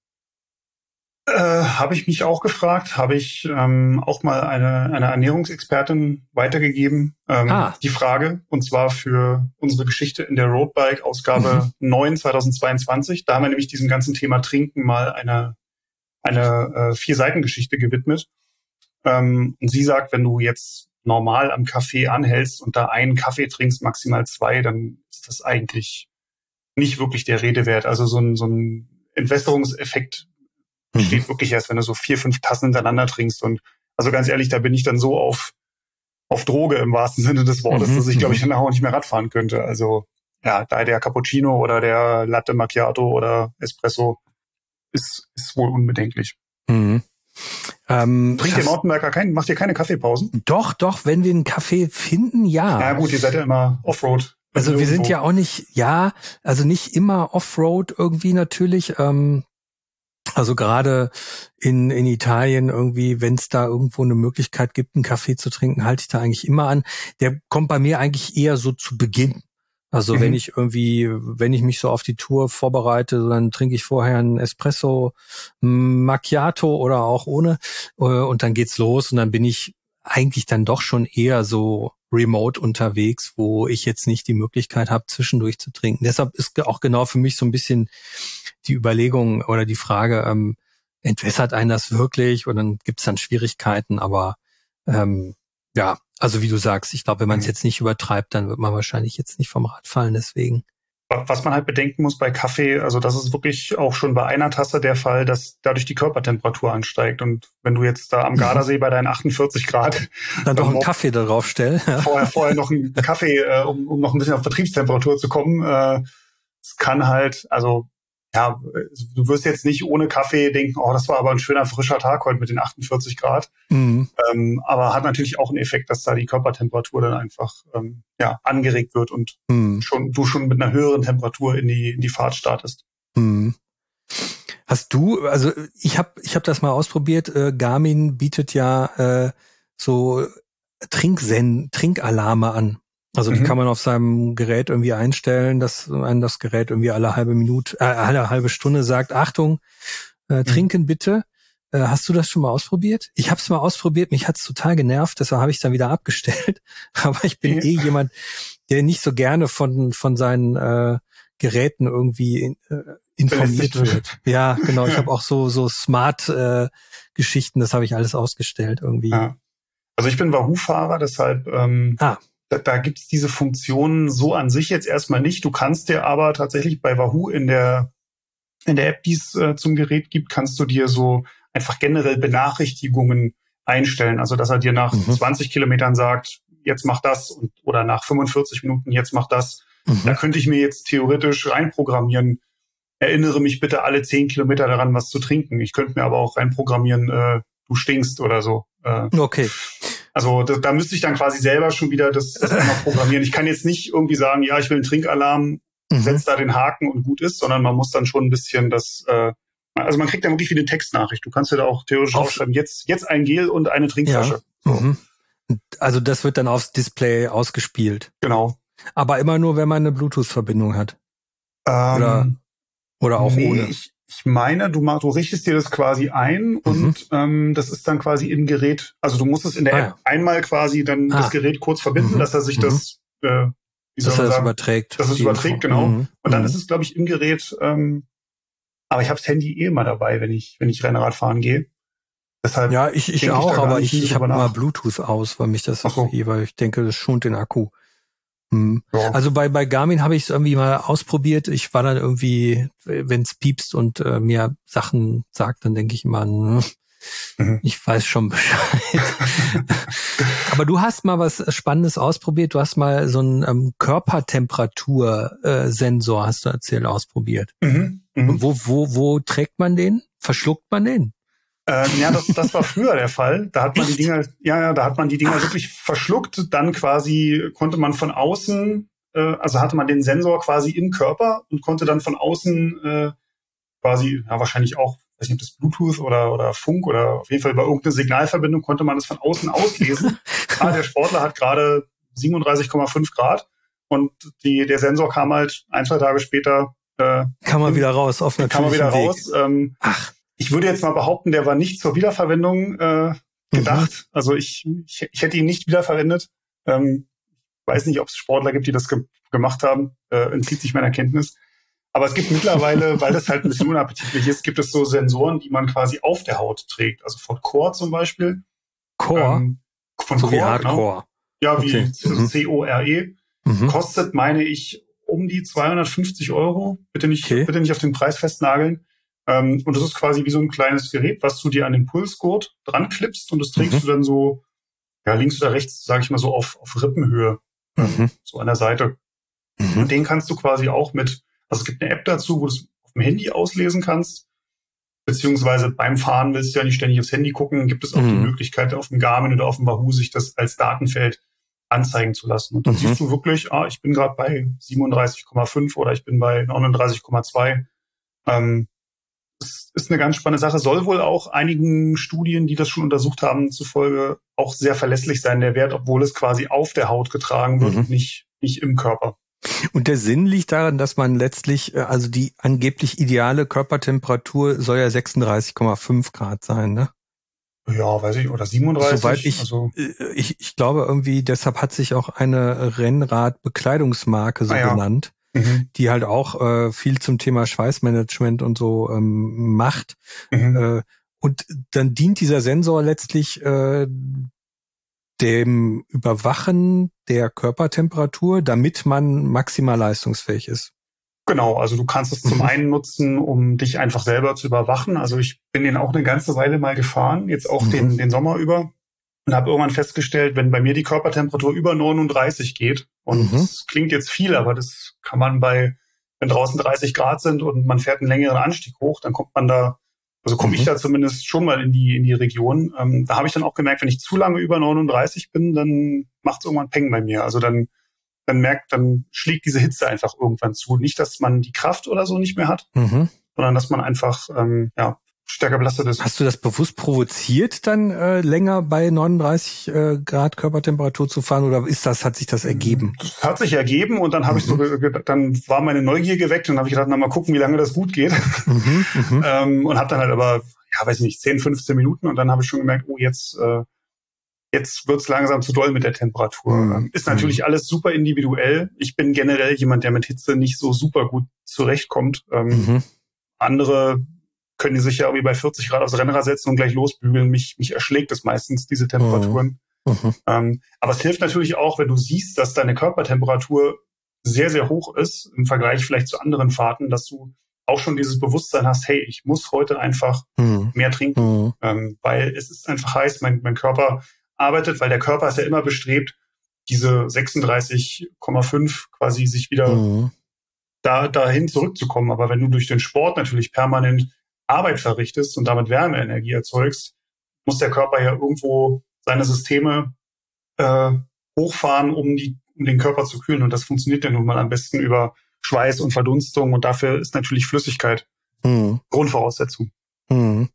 Äh, habe ich mich auch gefragt, habe ich ähm, auch mal eine, eine Ernährungsexpertin weitergegeben, ähm, Ah. die Frage, und zwar für unsere Geschichte in der Roadbike-Ausgabe Mhm. neun zweitausendzweiundzwanzig. Da haben wir nämlich diesem ganzen Thema Trinken mal eine, eine äh, Vier-Seiten-Geschichte gewidmet. Ähm, und sie sagt, wenn du jetzt normal am Kaffee anhältst und da einen Kaffee trinkst, maximal zwei, dann ist das eigentlich nicht wirklich der Rede wert. Also so ein, so ein Entwässerungseffekt steht wirklich erst, wenn du so vier, fünf Tassen hintereinander trinkst. Und also ganz ehrlich, da bin ich dann so auf, auf Droge im wahrsten Sinne des Wortes, Mhm, dass ich, glaube ich, mhm. dann auch nicht mehr Rad fahren könnte. Also ja, da der Cappuccino oder der Latte Macchiato oder Espresso ist, ist wohl unbedenklich. Mhm. Ähm, Trinkt ihr das- Mountainbiker keinen, macht ihr keine Kaffeepausen? Doch, doch, wenn wir einen Kaffee finden, ja. Ja gut, ihr seid ja immer Offroad. Also wir sind Irgendwo. ja auch nicht, ja, also nicht immer Offroad irgendwie natürlich. Ähm, also gerade in in Italien irgendwie, wenn es da irgendwo eine Möglichkeit gibt, einen Kaffee zu trinken, halte ich da eigentlich immer an. Der kommt bei mir eigentlich eher so zu Beginn. Also Mhm. wenn ich irgendwie, wenn ich mich so auf die Tour vorbereite, dann trinke ich vorher einen Espresso Macchiato oder auch ohne äh, und dann geht's los und dann bin ich eigentlich dann doch schon eher so remote unterwegs, wo ich jetzt nicht die Möglichkeit habe, zwischendurch zu trinken. Deshalb ist auch genau für mich so ein bisschen die Überlegung oder die Frage, ähm, entwässert einen das wirklich und dann gibt's dann Schwierigkeiten, aber ähm, ja, also wie du sagst, ich glaube, wenn man es Mhm. jetzt nicht übertreibt, dann wird man wahrscheinlich jetzt nicht vom Rad fallen, deswegen. Was man halt bedenken muss bei Kaffee, also das ist wirklich auch schon bei einer Tasse der Fall, dass dadurch die Körpertemperatur ansteigt. Und wenn du jetzt da am Mhm. Gardasee bei deinen achtundvierzig Grad Dann doch einen ähm, Kaffee da drauf stellen. vorher, vorher noch einen Kaffee, äh, um, um noch ein bisschen auf Betriebstemperatur zu kommen, äh, es kann halt, also ja, du wirst jetzt nicht ohne Kaffee denken, oh, das war aber ein schöner frischer Tag heute mit den achtundvierzig Grad. Mhm. Ähm, aber hat natürlich auch einen Effekt, dass da die Körpertemperatur dann einfach ähm, ja, angeregt wird und Mhm. schon du schon mit einer höheren Temperatur in die in die Fahrt startest. Mhm. Hast du, also ich habe ich hab das mal ausprobiert, äh, Garmin bietet ja äh, so Trinksen Trinkalarme an. Also die Mhm. kann man auf seinem Gerät irgendwie einstellen, dass einem das Gerät irgendwie alle halbe Minute, äh, alle halbe Stunde sagt, Achtung, äh, trinken bitte. Äh, hast du das schon mal ausprobiert? Ich habe es mal ausprobiert, mich hat's total genervt, deshalb habe ich es dann wieder abgestellt. Aber ich bin Ja. eh jemand, der nicht so gerne von von seinen äh, Geräten irgendwie in, äh, informiert Belästigt wird. wird. Ja, genau. Ich habe auch so so Smart äh, Geschichten, das habe ich alles ausgestellt irgendwie. Ja. Also ich bin Wahoo-Fahrer, deshalb ähm, Ah. da, da gibt es diese Funktionen so an sich jetzt erstmal nicht. Du kannst dir aber tatsächlich bei Wahoo in der in der App, die es äh, zum Gerät gibt, kannst du dir so einfach generell Benachrichtigungen einstellen. Also dass er dir nach Mhm. zwanzig Kilometern sagt, jetzt mach das und oder nach fünfundvierzig Minuten, jetzt mach das. Mhm. Da könnte ich mir jetzt theoretisch reinprogrammieren, erinnere mich bitte alle zehn Kilometer daran, was zu trinken. Ich könnte mir aber auch reinprogrammieren, äh, du stinkst oder so. Äh, okay. Also da, da müsste ich dann quasi selber schon wieder das, das einmal programmieren. Ich kann jetzt nicht irgendwie sagen, ja, ich will einen Trinkalarm, mhm. setz da den Haken und gut ist, sondern man muss dann schon ein bisschen das, äh, also man kriegt dann wirklich wie eine Textnachricht. Du kannst ja da auch theoretisch Auf, aufschreiben, jetzt, jetzt ein Gel und eine Trinkflasche. Ja. Mhm. Also das wird dann aufs Display ausgespielt. Genau. Aber immer nur, wenn man eine Bluetooth-Verbindung hat. Ähm, oder, oder auch nee, ohne. Ich, ich meine, du, du richtest dir das quasi ein mhm. und ähm, das ist dann quasi im Gerät. Also du musst es in der ah, App ja. einmal quasi dann ah. das Gerät kurz verbinden, mhm. dass er sich mhm. das, äh, wie soll dass man er das sagen, überträgt. Dass es überträgt, Info. genau. Mhm. Und dann mhm. ist es, glaube ich, im Gerät. Ähm, aber ich habe das Handy eh immer dabei, wenn ich wenn ich Rennrad fahren gehe. Deshalb ja, ich, ich auch, ich aber ich, ich habe mal Bluetooth aus, weil mich das so. so, weil ich denke, das schont den Akku. Hm. Ja. Also bei bei Garmin habe ich es irgendwie mal ausprobiert. Ich war dann irgendwie, wenn es piepst und äh, mir Sachen sagt, dann denke ich immer, hm, mhm. ich weiß schon Bescheid. Aber du hast mal was Spannendes ausprobiert. Du hast mal so einen ähm, Körpertemperatur-Sensor, äh, hast du erzählt, ausprobiert. Mhm. Mhm. Wo wo wo trägt man den? Verschluckt man den? Äh, ja, das, das war früher der Fall. Da hat man Echt? die Dinger, ja, ja, da hat man die Dinger Ach. wirklich verschluckt. Dann quasi konnte man von außen, äh, also hatte man den Sensor quasi im Körper und konnte dann von außen äh, quasi, ja, wahrscheinlich auch, weiß nicht, ob das Bluetooth oder oder Funk oder auf jeden Fall über irgendeine Signalverbindung konnte man das von außen auslesen. ah, der Sportler hat gerade siebenunddreißig Komma fünf Grad und die der Sensor kam halt ein, zwei Tage später. Äh, kann man im, wieder raus auf natürlichen Kann man wieder Weg. raus. Ähm, Ach. Ich würde jetzt mal behaupten, der war nicht zur Wiederverwendung äh, gedacht. Mhm. Also ich, ich, ich hätte ihn nicht wiederverwendet. Ähm, weiß nicht, ob es Sportler gibt, die das ge- gemacht haben. Äh, entzieht sich meiner Kenntnis. Aber es gibt mittlerweile, weil das halt ein bisschen unappetitlich ist, gibt es so Sensoren, die man quasi auf der Haut trägt. Also von Core zum Beispiel. Core? Ähm, von so Core, wie Hardcore. Genau. Ja, wie okay. C O R E. Mhm. Kostet, meine ich, um die zweihundertfünfzig Euro. Bitte nicht, okay. bitte nicht auf den Preis festnageln. Ähm, und das ist quasi wie so ein kleines Gerät, was du dir an den Pulsgurt dran klippst und das trägst mhm. du dann so, ja, links oder rechts, sage ich mal so, auf, auf Rippenhöhe, mhm. so an der Seite. Mhm. Und den kannst du quasi auch mit, also es gibt eine App dazu, wo du es auf dem Handy auslesen kannst, beziehungsweise beim Fahren willst du ja nicht ständig aufs Handy gucken, gibt es auch mhm. die Möglichkeit, auf dem Garmin oder auf dem Wahoo sich das als Datenfeld anzeigen zu lassen. Und dann mhm. siehst du wirklich, ah, ich bin gerade bei siebenunddreißig Komma fünf oder ich bin bei neununddreißig Komma zwei. Ähm, Das ist eine ganz spannende Sache. Soll wohl auch einigen Studien, die das schon untersucht haben, zufolge auch sehr verlässlich sein, der Wert, obwohl es quasi auf der Haut getragen wird mhm. und nicht, nicht im Körper. Und der Sinn liegt darin, dass man letztlich, also die angeblich ideale Körpertemperatur soll ja sechsunddreißig Komma fünf Grad sein, ne? Ja, weiß ich, oder siebenunddreißig. Soweit ich, also ich, ich glaube irgendwie, deshalb hat sich auch eine Rennradbekleidungsmarke so ah, ja. genannt. Mhm. die halt auch äh, viel zum Thema Schweißmanagement und so ähm, macht. Mhm. Äh, und dann dient dieser Sensor letztlich äh, dem Überwachen der Körpertemperatur, damit man maximal leistungsfähig ist. Genau, also du kannst es zum einen nutzen, um dich einfach selber zu überwachen. Also ich bin den auch eine ganze Weile mal gefahren, jetzt auch mhm. den, den Sommer über. Und habe irgendwann festgestellt, wenn bei mir die Körpertemperatur über neununddreißig geht, und mhm. das klingt jetzt viel, aber das kann man bei, wenn draußen dreißig Grad sind und man fährt einen längeren Anstieg hoch, dann kommt man da, also komme mhm. ich da zumindest schon mal in die in die Region. Ähm, da habe ich dann auch gemerkt, wenn ich zu lange über neununddreißig bin, dann macht es irgendwann Peng bei mir. Also dann dann merkt, dann schlägt diese Hitze einfach irgendwann zu. Nicht, dass man die Kraft oder so nicht mehr hat, mhm. sondern dass man einfach ähm, ja stärker belastet ist. Hast du das bewusst provoziert, dann äh, länger bei neununddreißig äh, Grad Körpertemperatur zu fahren, oder ist das, hat sich das ergeben? Das hat sich ergeben und dann habe mhm. ich so, ge- dann war meine Neugier geweckt und habe ich gedacht, na mal gucken, wie lange das gut geht. Mhm, ähm, und habe dann halt aber, ja, weiß ich nicht, zehn, fünfzehn Minuten und dann habe ich schon gemerkt, oh, jetzt äh, jetzt wird's langsam zu doll mit der Temperatur. Mhm. Ist natürlich mhm. alles super individuell. Ich bin generell jemand, der mit Hitze nicht so super gut zurechtkommt. Ähm, mhm. Andere können die sich ja irgendwie bei vierzig Grad aufs Rennrad setzen und gleich losbügeln. Mich, mich erschlägt es meistens, diese Temperaturen. Mhm. Ähm, aber es hilft natürlich auch, wenn du siehst, dass deine Körpertemperatur sehr, sehr hoch ist, im Vergleich vielleicht zu anderen Fahrten, dass du auch schon dieses Bewusstsein hast, hey, ich muss heute einfach mhm. mehr trinken, mhm. ähm, weil es ist einfach heiß, mein, mein Körper arbeitet, weil der Körper ist ja immer bestrebt, diese sechsunddreißig Komma fünf quasi sich wieder mhm. da dahin zurückzukommen. Aber wenn du durch den Sport natürlich permanent Arbeit verrichtest und damit Wärmeenergie erzeugst, muss der Körper ja irgendwo seine Systeme äh, hochfahren, um, die, um den Körper zu kühlen. Und das funktioniert ja nun mal am besten über Schweiß und Verdunstung. Und dafür ist natürlich Flüssigkeit mhm. Grundvoraussetzung. Mhm.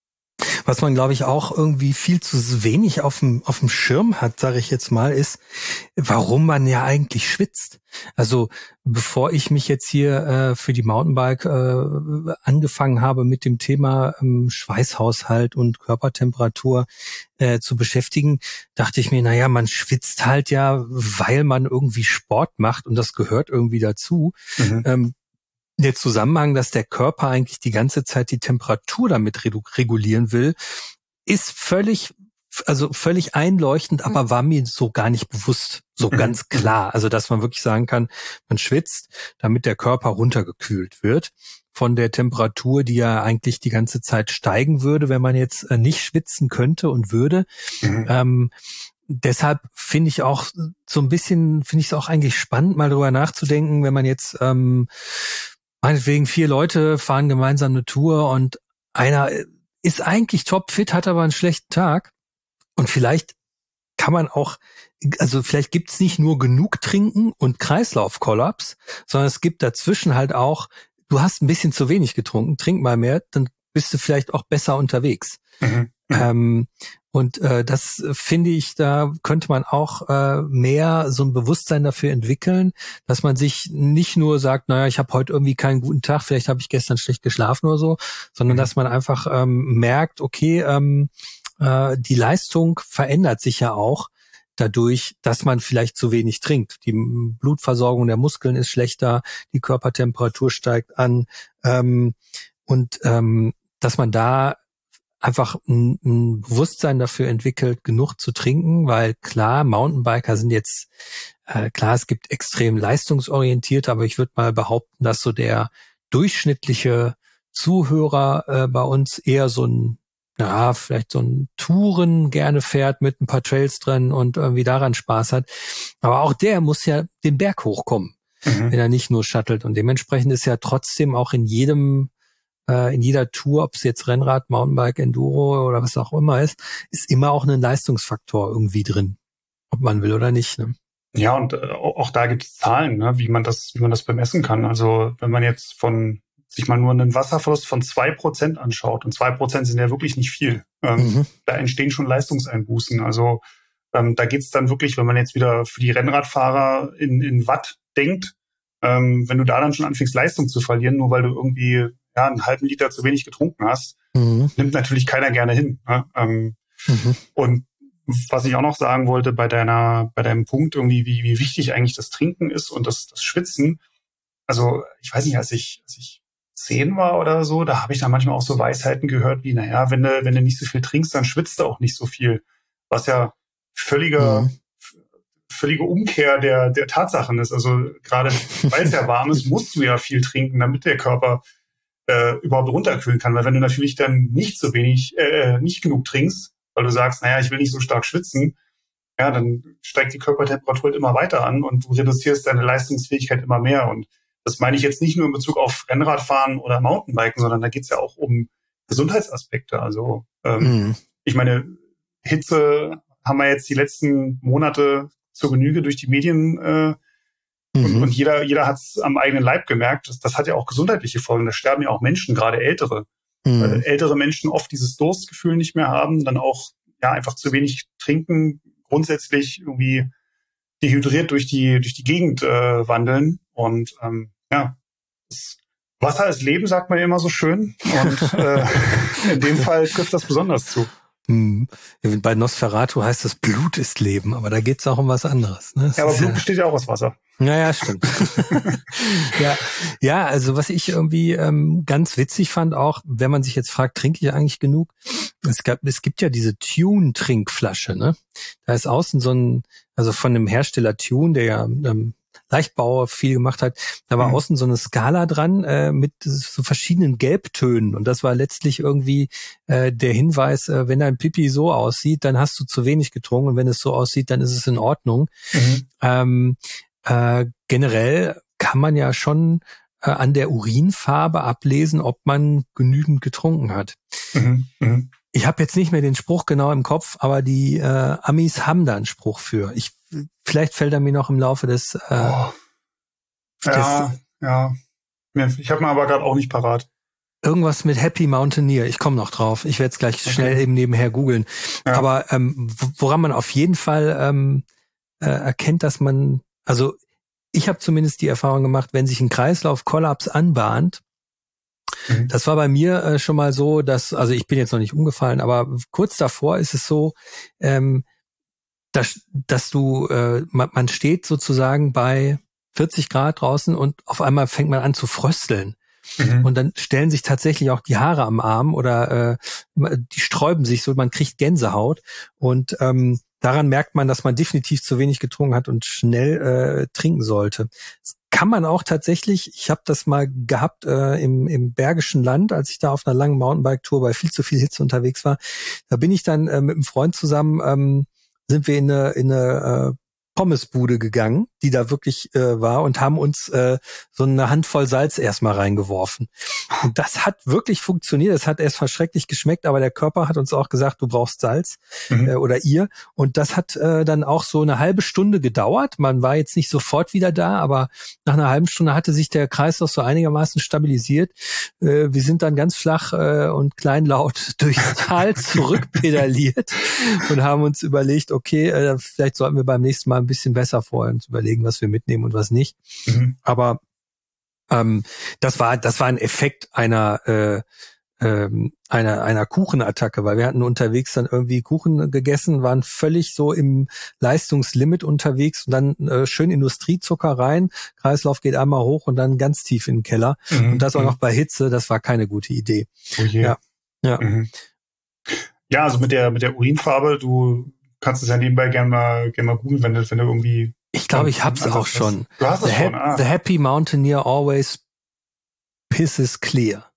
Was man, glaube ich, auch irgendwie viel zu wenig auf dem auf dem Schirm hat, sage ich jetzt mal, ist, warum man ja eigentlich schwitzt. Also bevor ich mich jetzt hier äh, für die Mountainbike äh, angefangen habe mit dem Thema ähm, Schweißhaushalt und Körpertemperatur äh, zu beschäftigen, dachte ich mir, naja, man schwitzt halt ja, weil man irgendwie Sport macht und das gehört irgendwie dazu. Mhm. Ähm, Der Zusammenhang, dass der Körper eigentlich die ganze Zeit die Temperatur damit regulieren will, ist völlig, also völlig einleuchtend, aber war mir so gar nicht bewusst, so ganz klar. Also, dass man wirklich sagen kann, man schwitzt, damit der Körper runtergekühlt wird von der Temperatur, die ja eigentlich die ganze Zeit steigen würde, wenn man jetzt nicht schwitzen könnte und würde. Mhm. Ähm, deshalb finde ich auch so ein bisschen, finde ich es auch eigentlich spannend, mal drüber nachzudenken, wenn man jetzt, ähm, meinetwegen vier Leute fahren gemeinsam eine Tour und einer ist eigentlich topfit, hat aber einen schlechten Tag. Und vielleicht kann man auch, also vielleicht gibt's nicht nur genug Trinken und Kreislaufkollaps, sondern es gibt dazwischen halt auch, du hast ein bisschen zu wenig getrunken, trink mal mehr, dann bist du vielleicht auch besser unterwegs. Mhm. Ähm, und äh, das finde ich, da könnte man auch äh, mehr so ein Bewusstsein dafür entwickeln, dass man sich nicht nur sagt, naja, ich habe heute irgendwie keinen guten Tag, vielleicht habe ich gestern schlecht geschlafen oder so, sondern mhm. dass man einfach ähm, merkt, okay, ähm, äh, die Leistung verändert sich ja auch dadurch, dass man vielleicht zu wenig trinkt. Die Blutversorgung der Muskeln ist schlechter, die Körpertemperatur steigt an ähm, und ähm, dass man da einfach ein, ein Bewusstsein dafür entwickelt, genug zu trinken, weil klar, Mountainbiker sind jetzt, äh, klar, es gibt extrem leistungsorientierte, aber ich würde mal behaupten, dass so der durchschnittliche Zuhörer äh, bei uns eher so ein, ja, vielleicht so ein Touren gerne fährt mit ein paar Trails drin und irgendwie daran Spaß hat. Aber auch der muss ja den Berg hochkommen, mhm. wenn er nicht nur shuttelt. Und dementsprechend ist ja trotzdem auch in jedem in jeder Tour, ob es jetzt Rennrad, Mountainbike, Enduro oder was auch immer ist, ist immer auch ein Leistungsfaktor irgendwie drin, ob man will oder nicht. Ne? Ja, und äh, auch da gibt es Zahlen, ne, wie man das, wie man das bemessen kann. Also wenn man jetzt von sich mal nur einen Wasserverlust von zwei Prozent anschaut, und zwei Prozent sind ja wirklich nicht viel, ähm, mhm. da entstehen schon Leistungseinbußen. Also ähm, da geht's dann wirklich, wenn man jetzt wieder für die Rennradfahrer in, in Watt denkt, ähm, wenn du da dann schon anfängst, Leistung zu verlieren, nur weil du irgendwie ja, einen halben Liter zu wenig getrunken hast, mhm. nimmt natürlich keiner gerne hin. Ne? Ähm, mhm. Und was ich auch noch sagen wollte bei deiner, bei deinem Punkt irgendwie, wie, wie wichtig eigentlich das Trinken ist und das, das Schwitzen. Also ich weiß nicht, als ich, als ich zehn war oder so, da habe ich dann manchmal auch so Weisheiten gehört wie, naja, wenn du, wenn du nicht so viel trinkst, dann schwitzt du auch nicht so viel. Was ja völliger, mhm. völlige Umkehr der, der Tatsachen ist. Also gerade weil es ja warm ist, musst du ja viel trinken, damit der Körper Äh, überhaupt runterkühlen kann, weil wenn du natürlich dann nicht so wenig, äh, nicht genug trinkst, weil du sagst, naja, ich will nicht so stark schwitzen, ja, dann steigt die Körpertemperatur halt immer weiter an und du reduzierst deine Leistungsfähigkeit immer mehr. Und das meine ich jetzt nicht nur in Bezug auf Rennradfahren oder Mountainbiken, sondern da geht's ja auch um Gesundheitsaspekte. Also ähm, mhm. ich meine, Hitze haben wir jetzt die letzten Monate zur Genüge durch die Medien äh, Und, mhm. und jeder, jeder hat es am eigenen Leib gemerkt. Das, das hat ja auch gesundheitliche Folgen. Da sterben ja auch Menschen, gerade Ältere. Mhm. Weil ältere Menschen oft dieses Durstgefühl nicht mehr haben, dann auch ja einfach zu wenig trinken, grundsätzlich irgendwie dehydriert durch die durch die Gegend äh, wandeln. Und ähm, ja, das Wasser ist Leben, sagt man ja immer so schön. Und äh, in dem Fall trifft das besonders zu. Hm. Bei Nosferatu heißt das Blut ist Leben, aber da geht's auch um was anderes. Ne? Ja, aber Blut ja, besteht ja auch aus Wasser. Ja, ja, stimmt. ja, ja, also was ich irgendwie ähm, ganz witzig fand auch, wenn man sich jetzt fragt, trinke ich eigentlich genug? Es gab, es gibt ja diese Tune-Trinkflasche, ne? Da ist außen so ein, also von dem Hersteller Tune, der ja ähm, Leichtbau viel gemacht hat, da war mhm. außen so eine Skala dran äh, mit so verschiedenen Gelbtönen und das war letztlich irgendwie äh, der Hinweis, äh, wenn dein Pipi so aussieht, dann hast du zu wenig getrunken und wenn es so aussieht, dann ist es in Ordnung. Mhm. Ähm, äh, generell kann man ja schon äh, an der Urinfarbe ablesen, ob man genügend getrunken hat. Mhm. Mhm. Ich habe jetzt nicht mehr den Spruch genau im Kopf, aber die äh, Amis haben da einen Spruch für. Ich Vielleicht fällt er mir noch im Laufe des... Äh, oh. Ja, des, ja. Ich habe mir aber gerade auch nicht parat. Irgendwas mit Happy Mountaineer. Ich komme noch drauf. Ich werde es gleich okay. schnell eben nebenher googeln. Ja. Aber ähm, woran man auf jeden Fall ähm, äh, erkennt, dass man... Also ich habe zumindest die Erfahrung gemacht, wenn sich ein Kreislaufkollaps anbahnt, mhm. das war bei mir äh, schon mal so, dass... Also ich bin jetzt noch nicht umgefallen, aber kurz davor ist es so... Ähm, Dass, dass du, äh, man, man steht sozusagen bei vierzig Grad draußen und auf einmal fängt man an zu frösteln. Mhm. Und dann stellen sich tatsächlich auch die Haare am Arm oder äh, die sträuben sich so, man kriegt Gänsehaut. Und ähm, daran merkt man, dass man definitiv zu wenig getrunken hat und schnell äh, trinken sollte. Das kann man auch tatsächlich, ich habe das mal gehabt äh, im, im Bergischen Land, als ich da auf einer langen Mountainbike-Tour bei viel zu viel Hitze unterwegs war. Da bin ich dann äh, mit einem Freund zusammen ähm, sind wir in eine, in eine äh, Pommesbude gegangen, die da wirklich äh, war und haben uns äh, so eine Handvoll Salz erstmal reingeworfen. Und das hat wirklich funktioniert. Es hat erst mal schrecklich geschmeckt, aber der Körper hat uns auch gesagt, du brauchst Salz mhm. äh, oder ihr. Und das hat äh, dann auch so eine halbe Stunde gedauert. Man war jetzt nicht sofort wieder da, aber nach einer halben Stunde hatte sich der Kreislauf so einigermaßen stabilisiert. Äh, wir sind dann ganz flach äh, und kleinlaut durchs Tal zurückpedaliert und haben uns überlegt, okay, äh, vielleicht sollten wir beim nächsten Mal ein bisschen besser vorher uns überlegen, was wir mitnehmen und was nicht. Mhm. Aber ähm, das war das war ein Effekt einer äh, ähm, einer einer Kuchenattacke, weil wir hatten unterwegs dann irgendwie Kuchen gegessen, waren völlig so im Leistungslimit unterwegs und dann äh, schön Industriezucker rein, Kreislauf geht einmal hoch und dann ganz tief in den Keller. Mhm. Und das auch noch bei Hitze, das war keine gute Idee. Oh je. Ja, ja. Mhm. Ja, also mit der mit der Urinfarbe, du kannst es ja nebenbei gerne mal, gerne mal googeln, wenn du, wenn du irgendwie... Ich glaube, ich hab's auch schon. Du hast es the schon, ha- ah. The Happy Mountaineer always pisses clear.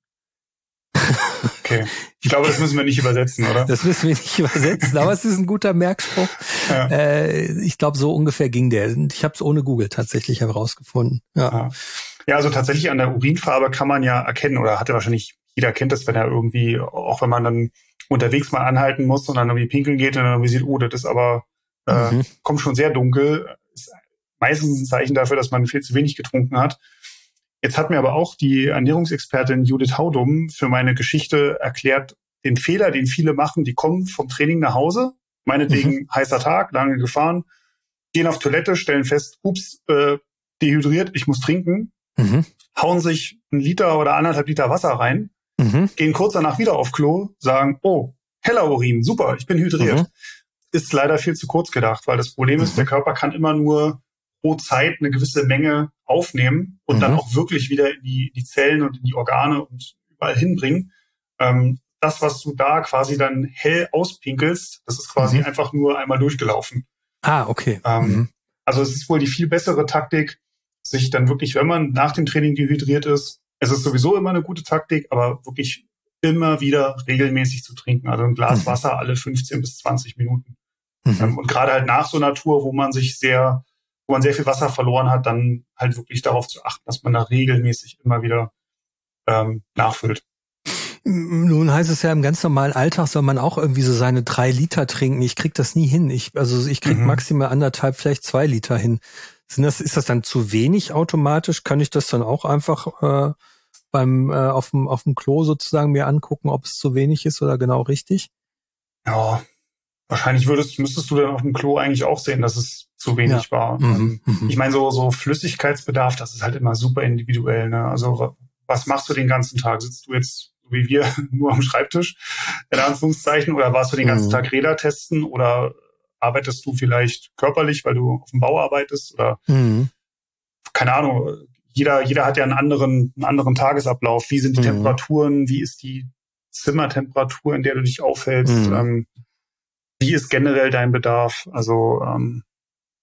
Okay. Ich glaube, das müssen wir nicht übersetzen, oder? Das müssen wir nicht übersetzen, aber es ist ein guter Merkspruch. Ja. Äh, ich glaube, so ungefähr ging der. Ich habe es ohne Google tatsächlich herausgefunden. Ja. ja. Ja, also tatsächlich an der Urinfarbe kann man ja erkennen, oder hat ja wahrscheinlich jeder kennt das, wenn er irgendwie, auch wenn man dann unterwegs mal anhalten muss und dann irgendwie pinkeln geht und dann irgendwie sieht, oh, das ist aber, äh, mhm. kommt schon sehr dunkel. Ist meistens ein Zeichen dafür, dass man viel zu wenig getrunken hat. Jetzt hat mir aber auch die Ernährungsexpertin Judith Haudum für meine Geschichte erklärt, den Fehler, den viele machen, die kommen vom Training nach Hause, meinetwegen mhm. heißer Tag, lange gefahren, gehen auf Toilette, stellen fest, ups, äh, dehydriert, ich muss trinken, mhm. hauen sich einen Liter oder anderthalb Liter Wasser rein, mhm. gehen kurz danach wieder auf Klo, sagen, oh, heller Urin, super, ich bin hydriert. Mhm. Ist leider viel zu kurz gedacht, weil das Problem ist, mhm. der Körper kann immer nur pro Zeit eine gewisse Menge aufnehmen und mhm. dann auch wirklich wieder in die, die Zellen und in die Organe und überall hinbringen. Ähm, das, was du da quasi dann hell auspinkelst, das ist quasi mhm. einfach nur einmal durchgelaufen. Ah, okay. Ähm, mhm. Also es ist wohl die viel bessere Taktik, sich dann wirklich, wenn man nach dem Training dehydriert ist, es ist sowieso immer eine gute Taktik, aber wirklich immer wieder regelmäßig zu trinken. Also ein Glas mhm. Wasser alle fünfzehn bis zwanzig Minuten. Mhm. Ähm, und gerade halt nach so einer Tour, wo man sich sehr, wo man sehr viel Wasser verloren hat, dann halt wirklich darauf zu achten, dass man da regelmäßig immer wieder ähm, nachfüllt. Nun heißt es ja, im ganz normalen Alltag soll man auch irgendwie so seine drei Liter trinken. Ich krieg das nie hin. Ich, also ich krieg mhm. maximal anderthalb, vielleicht zwei Liter hin. Sind das, ist das dann zu wenig automatisch? Kann ich das dann auch einfach äh, beim äh, auf dem auf dem Klo sozusagen mir angucken, ob es zu wenig ist oder genau richtig? Ja, wahrscheinlich würdest, müsstest du dann auf dem Klo eigentlich auch sehen, dass es zu wenig ja. war. Mhm. Ich meine, so so Flüssigkeitsbedarf, das ist halt immer super individuell. Ne? Also was machst du den ganzen Tag? Sitzt du jetzt so wie wir nur am Schreibtisch, in Anführungszeichen, oder warst du den ganzen mhm. Tag Räder testen oder arbeitest du vielleicht körperlich, weil du auf dem Bau arbeitest oder mhm. keine Ahnung, jeder jeder hat ja einen anderen einen anderen Tagesablauf. Wie sind die mhm. Temperaturen? Wie ist die Zimmertemperatur, in der du dich aufhältst? Mhm. Ähm, wie ist generell dein Bedarf? Also ähm,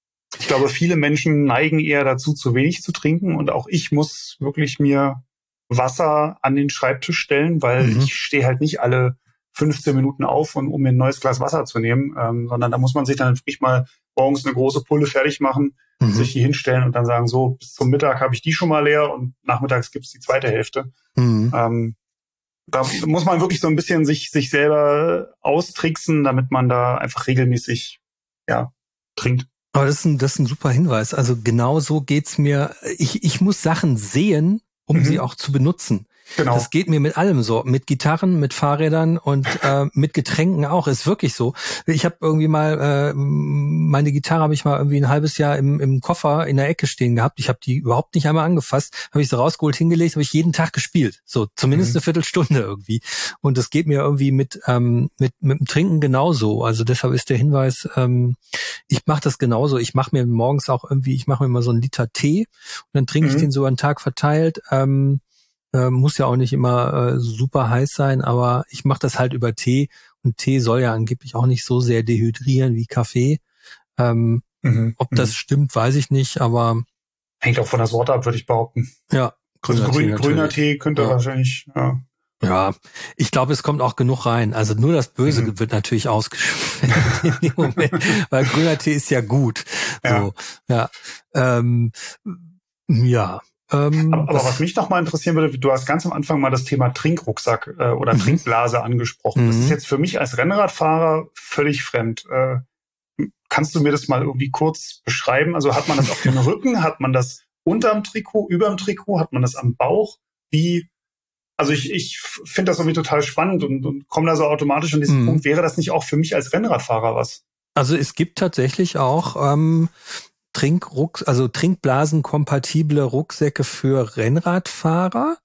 Ich glaube, viele Menschen neigen eher dazu, zu wenig zu trinken. Und auch ich muss wirklich mir Wasser an den Schreibtisch stellen, weil mhm. ich stehe halt nicht alle fünfzehn Minuten auf, und, um mir ein neues Glas Wasser zu nehmen, ähm, sondern da muss man sich dann wirklich mal morgens eine große Pulle fertig machen, mhm. sich die hinstellen und dann sagen, so, bis zum Mittag habe ich die schon mal leer und nachmittags gibt's die zweite Hälfte. Mhm. Ähm, da muss man wirklich so ein bisschen sich sich selber austricksen, damit man da einfach regelmäßig ja trinkt. Aber das ist ein, das ist ein super Hinweis. Also genau so geht's mir. Ich, ich muss Sachen sehen, um mhm. sie auch zu benutzen. Genau. Das geht mir mit allem so, mit Gitarren, mit Fahrrädern und äh, mit Getränken auch. Ist wirklich so. Ich habe irgendwie mal äh, meine Gitarre habe ich mal irgendwie ein halbes Jahr im, im Koffer in der Ecke stehen gehabt. Ich habe die überhaupt nicht einmal angefasst. Habe ich sie rausgeholt, hingelegt, habe ich jeden Tag gespielt. So zumindest mhm. eine Viertelstunde irgendwie. Und das geht mir irgendwie mit ähm, mit mit dem Trinken genauso. Also deshalb ist der Hinweis. Ähm, ich mache das genauso. Ich mache mir morgens auch irgendwie, ich mache mir mal so einen Liter Tee und dann trinke mhm. ich den so einen Tag verteilt. Ähm, Äh, muss ja auch nicht immer äh, super heiß sein, aber ich mache das halt über Tee, und Tee soll ja angeblich auch nicht so sehr dehydrieren wie Kaffee. Ähm, mhm, ob das stimmt, weiß ich nicht, aber hängt auch von der Sorte ab, würde ich behaupten. Ja, grüner, also grün, Tee, grüner Tee könnte ja. wahrscheinlich. Ja. Ja, ich glaube, es kommt auch genug rein. Also nur das Böse mhm. wird natürlich ausgeschwemmt in dem Moment, weil grüner Tee ist ja gut. Ja. So, ja. Ähm, ja. Ähm, aber, aber was mich noch mal interessieren würde, du hast ganz am Anfang mal das Thema Trinkrucksack äh, oder mhm. Trinkblase angesprochen. Mhm. Das ist jetzt für mich als Rennradfahrer völlig fremd. Äh, kannst du mir das mal irgendwie kurz beschreiben? Also hat man das auf dem Rücken? Hat man das unterm Trikot, überm Trikot? Hat man das am Bauch? Wie? Also ich, ich finde das irgendwie total spannend und, und komme da so automatisch an diesen mhm. Punkt. Wäre das nicht auch für mich als Rennradfahrer was? Also es gibt tatsächlich auch ähm, Trinkrucks, also Trinkblasen-kompatible Rucksäcke für Rennradfahrer.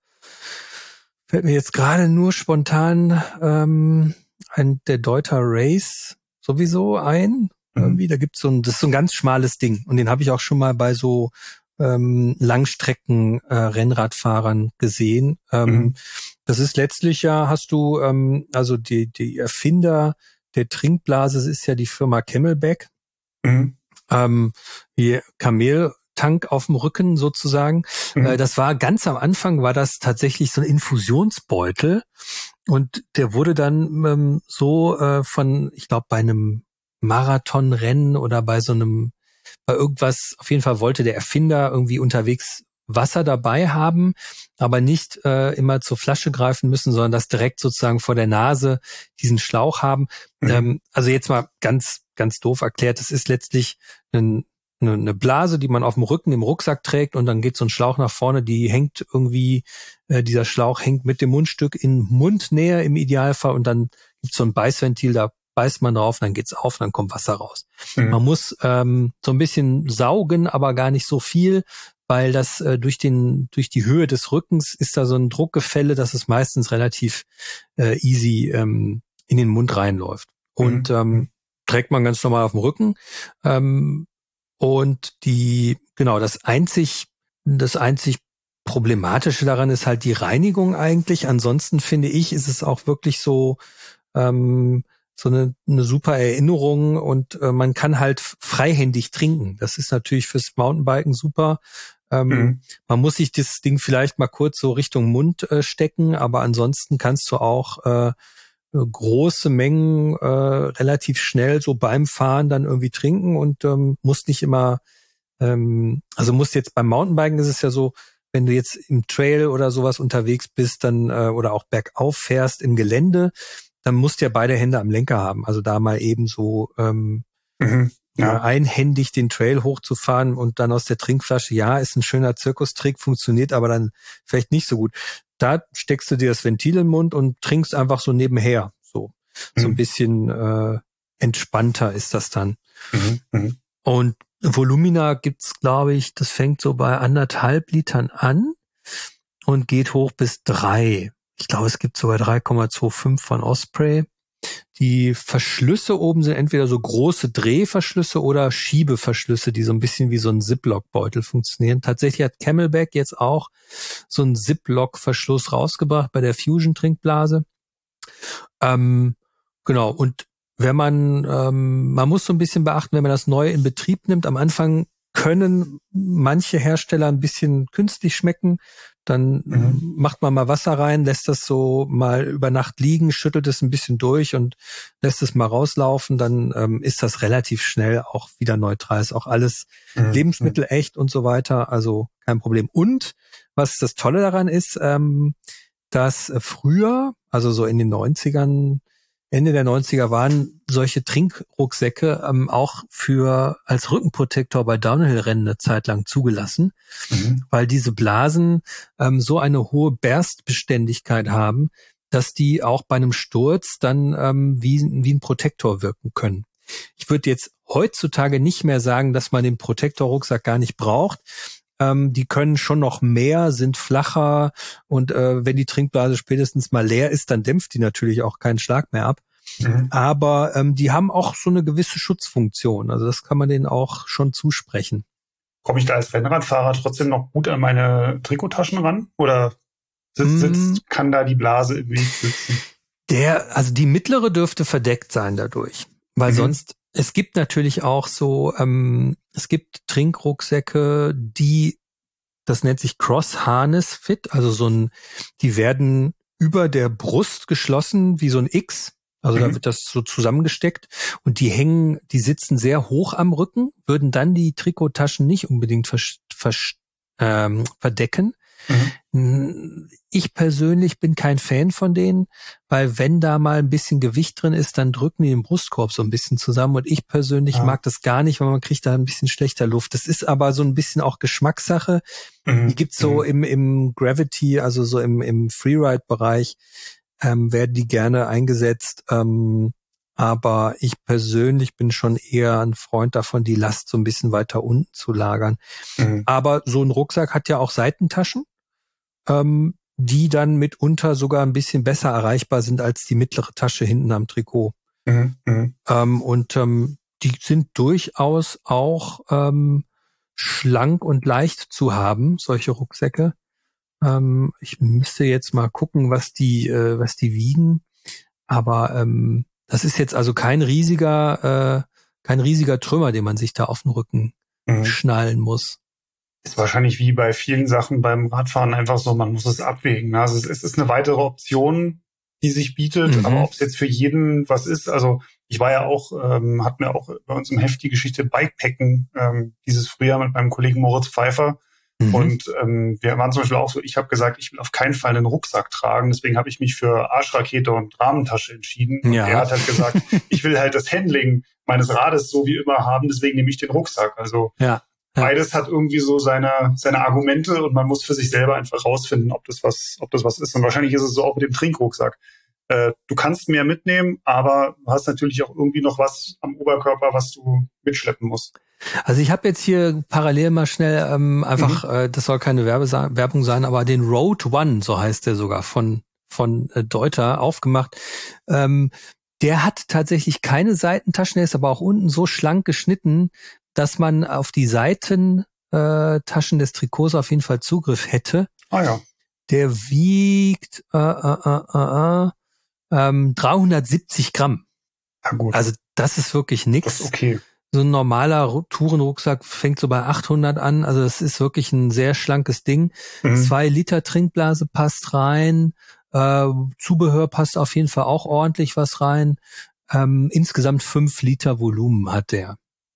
Fällt mir jetzt gerade nur spontan ähm, ein der Deuter Race sowieso ein. Mhm. Irgendwie, da gibt's so ein, das ist so ein ganz schmales Ding, und den habe ich auch schon mal bei so ähm, Langstrecken äh, Rennradfahrern gesehen. Ähm, mhm. Das ist letztlich ja, hast du ähm, also die die Erfinder der Trinkblase ist ja die Firma Camelback. Mhm. Ähm, wie Kameltank auf dem Rücken sozusagen. Mhm. Äh, das war ganz am Anfang, war das tatsächlich so ein Infusionsbeutel, und der wurde dann ähm, so äh, von, ich glaube, bei einem Marathonrennen oder bei so einem, bei irgendwas, auf jeden Fall wollte der Erfinder irgendwie unterwegs Wasser dabei haben, aber nicht äh, immer zur Flasche greifen müssen, sondern das direkt sozusagen vor der Nase diesen Schlauch haben. Mhm. Ähm, also jetzt mal ganz ganz doof erklärt, das ist letztlich ein, eine, eine Blase, die man auf dem Rücken im Rucksack trägt, und dann geht so ein Schlauch nach vorne, die hängt irgendwie, äh, dieser Schlauch hängt mit dem Mundstück in Mundnähe im Idealfall, und dann gibt's so ein Beißventil, da beißt man drauf, dann geht's auf, dann kommt Wasser raus. Mhm. Man muss ähm, so ein bisschen saugen, aber gar nicht so viel, weil das äh, durch den durch die Höhe des Rückens ist da so ein Druckgefälle, dass es meistens relativ äh, easy ähm, in den Mund reinläuft. Und mhm. ähm, trägt man ganz normal auf dem Rücken. Ähm, und die, genau, das einzig, das einzig Problematische daran ist halt die Reinigung eigentlich. Ansonsten finde ich, ist es auch wirklich so, ähm, so eine, eine super Erinnerung, und äh, man kann halt freihändig trinken. Das ist natürlich fürs Mountainbiken super. Ähm, mhm. Man muss sich das Ding vielleicht mal kurz so Richtung Mund äh, stecken, aber ansonsten kannst du auch äh, große Mengen äh, relativ schnell so beim Fahren dann irgendwie trinken, und ähm, musst nicht immer, ähm, also musst jetzt beim Mountainbiken ist es ja so, wenn du jetzt im Trail oder sowas unterwegs bist, dann äh, oder auch bergauf fährst im Gelände, dann musst du ja beide Hände am Lenker haben. Also da mal eben so ähm, mhm, ja. äh, einhändig den Trail hochzufahren und dann aus der Trinkflasche, ja, ist ein schöner Zirkustrick, funktioniert aber dann vielleicht nicht so gut. Da steckst du dir das Ventil im Mund und trinkst einfach so nebenher. So, mhm. so ein bisschen äh, entspannter ist das dann. Mhm, mh. Und Volumina gibt's, glaube ich, das fängt so bei anderthalb Litern an und geht hoch bis drei. Ich glaube, es gibt sogar drei Komma fünfundzwanzig von Osprey. Die Verschlüsse oben sind entweder so große Drehverschlüsse oder Schiebeverschlüsse, die so ein bisschen wie so ein Ziploc-Beutel funktionieren. Tatsächlich hat Camelback jetzt auch so einen Ziploc-Verschluss rausgebracht bei der Fusion-Trinkblase. Ähm, genau, und wenn man, ähm, man muss so ein bisschen beachten, wenn man das neu in Betrieb nimmt, am Anfang können manche Hersteller ein bisschen künstlich schmecken. Dann mhm. macht man mal Wasser rein, lässt das so mal über Nacht liegen, schüttelt es ein bisschen durch und lässt es mal rauslaufen. Dann ähm, ist das relativ schnell auch wieder neutral. Ist auch alles mhm. lebensmittelecht und so weiter. Also kein Problem. Und was das Tolle daran ist, ähm, dass früher, also so in den neunzigern, Ende der neunziger waren solche Trinkrucksäcke ähm, auch für als Rückenprotektor bei Downhill-Rennen eine Zeit lang zugelassen, mhm. weil diese Blasen ähm, so eine hohe Berstbeständigkeit haben, dass die auch bei einem Sturz dann ähm, wie, wie ein Protektor wirken können. Ich würde jetzt heutzutage nicht mehr sagen, dass man den Protektorrucksack gar nicht braucht. Ähm, die können schon noch mehr, sind flacher und äh, wenn die Trinkblase spätestens mal leer ist, dann dämpft die natürlich auch keinen Schlag mehr ab. Mhm. Aber ähm, die haben auch so eine gewisse Schutzfunktion. Also das kann man denen auch schon zusprechen. Komme ich da als Rennradfahrer trotzdem noch gut an meine Trikottaschen ran? Oder sitzt, sitzt, mm. kann da die Blase im Weg sitzen? Der, also die mittlere dürfte verdeckt sein dadurch. Weil mhm. sonst, es gibt natürlich auch so, ähm, es gibt Trinkrucksäcke, die, das nennt sich Cross-Harness Fit, also so ein, die werden über der Brust geschlossen wie so ein X. Also mhm. da wird das so zusammengesteckt und die hängen, die sitzen sehr hoch am Rücken, würden dann die Trikottaschen nicht unbedingt vers, vers, ähm, verdecken. Mhm. Ich persönlich bin kein Fan von denen, weil wenn da mal ein bisschen Gewicht drin ist, dann drücken die den Brustkorb so ein bisschen zusammen und ich persönlich ja. mag das gar nicht, weil man kriegt da ein bisschen schlechter Luft. Das ist aber so ein bisschen auch Geschmackssache. Mhm. Die gibt's so mhm. im, im Gravity, also so im, im Freeride-Bereich, ähm, werden die gerne eingesetzt. Ähm, aber ich persönlich bin schon eher ein Freund davon, die Last so ein bisschen weiter unten zu lagern. Mhm. Aber so ein Rucksack hat ja auch Seitentaschen, ähm, die dann mitunter sogar ein bisschen besser erreichbar sind als die mittlere Tasche hinten am Trikot. Mhm. Mhm. Ähm, und ähm, die sind durchaus auch ähm, schlank und leicht zu haben, solche Rucksäcke. Ähm, ich müsste jetzt mal gucken, was die, äh, was die wiegen. Aber ähm, das ist jetzt also kein riesiger, äh, kein riesiger Trümmer, den man sich da auf den Rücken mhm. schnallen muss. Ist wahrscheinlich wie bei vielen Sachen beim Radfahren einfach so, man muss es abwägen. Also es ist eine weitere Option, die sich bietet, mhm. aber ob es jetzt für jeden was ist, also ich war ja auch, ähm, hat mir auch bei uns im Heft die Geschichte Bikepacken ähm, dieses Frühjahr mit meinem Kollegen Moritz Pfeiffer. Mhm. Und ähm, wir waren zum Beispiel auch so, ich habe gesagt, ich will auf keinen Fall einen Rucksack tragen, deswegen habe ich mich für Arschrakete und Rahmentasche entschieden. Und ja. er hat halt gesagt, ich will halt das Handling meines Rades so wie immer haben, deswegen nehme ich den Rucksack. Also ja. Ja. Beides hat irgendwie so seine seine Argumente und man muss für sich selber einfach rausfinden, ob das was ob das was ist. Und wahrscheinlich ist es so auch mit dem Trinkrucksack. Äh, du kannst mehr mitnehmen, aber du hast natürlich auch irgendwie noch was am Oberkörper, was du mitschleppen musst. Also ich habe jetzt hier parallel mal schnell ähm, einfach, mhm. äh, das soll keine Werbe Werbung sein, aber den Road One, so heißt der sogar, von von äh, Deuter aufgemacht. Ähm, der hat tatsächlich keine Seitentaschen, der ist aber auch unten so schlank geschnitten, dass man auf die Seitentaschen äh, des Trikots auf jeden Fall Zugriff hätte. Ah ja. Der wiegt äh, äh, äh, äh, ähm, dreihundertsiebzig Gramm. Ja, gut. Also das ist wirklich nix. Das ist okay. So ein normaler Tourenrucksack fängt so bei achthundert an. Also das ist wirklich ein sehr schlankes Ding. Mhm. Zwei Liter Trinkblase passt rein. Äh, Zubehör passt auf jeden Fall auch ordentlich was rein. Ähm, insgesamt fünf Liter Volumen hat der.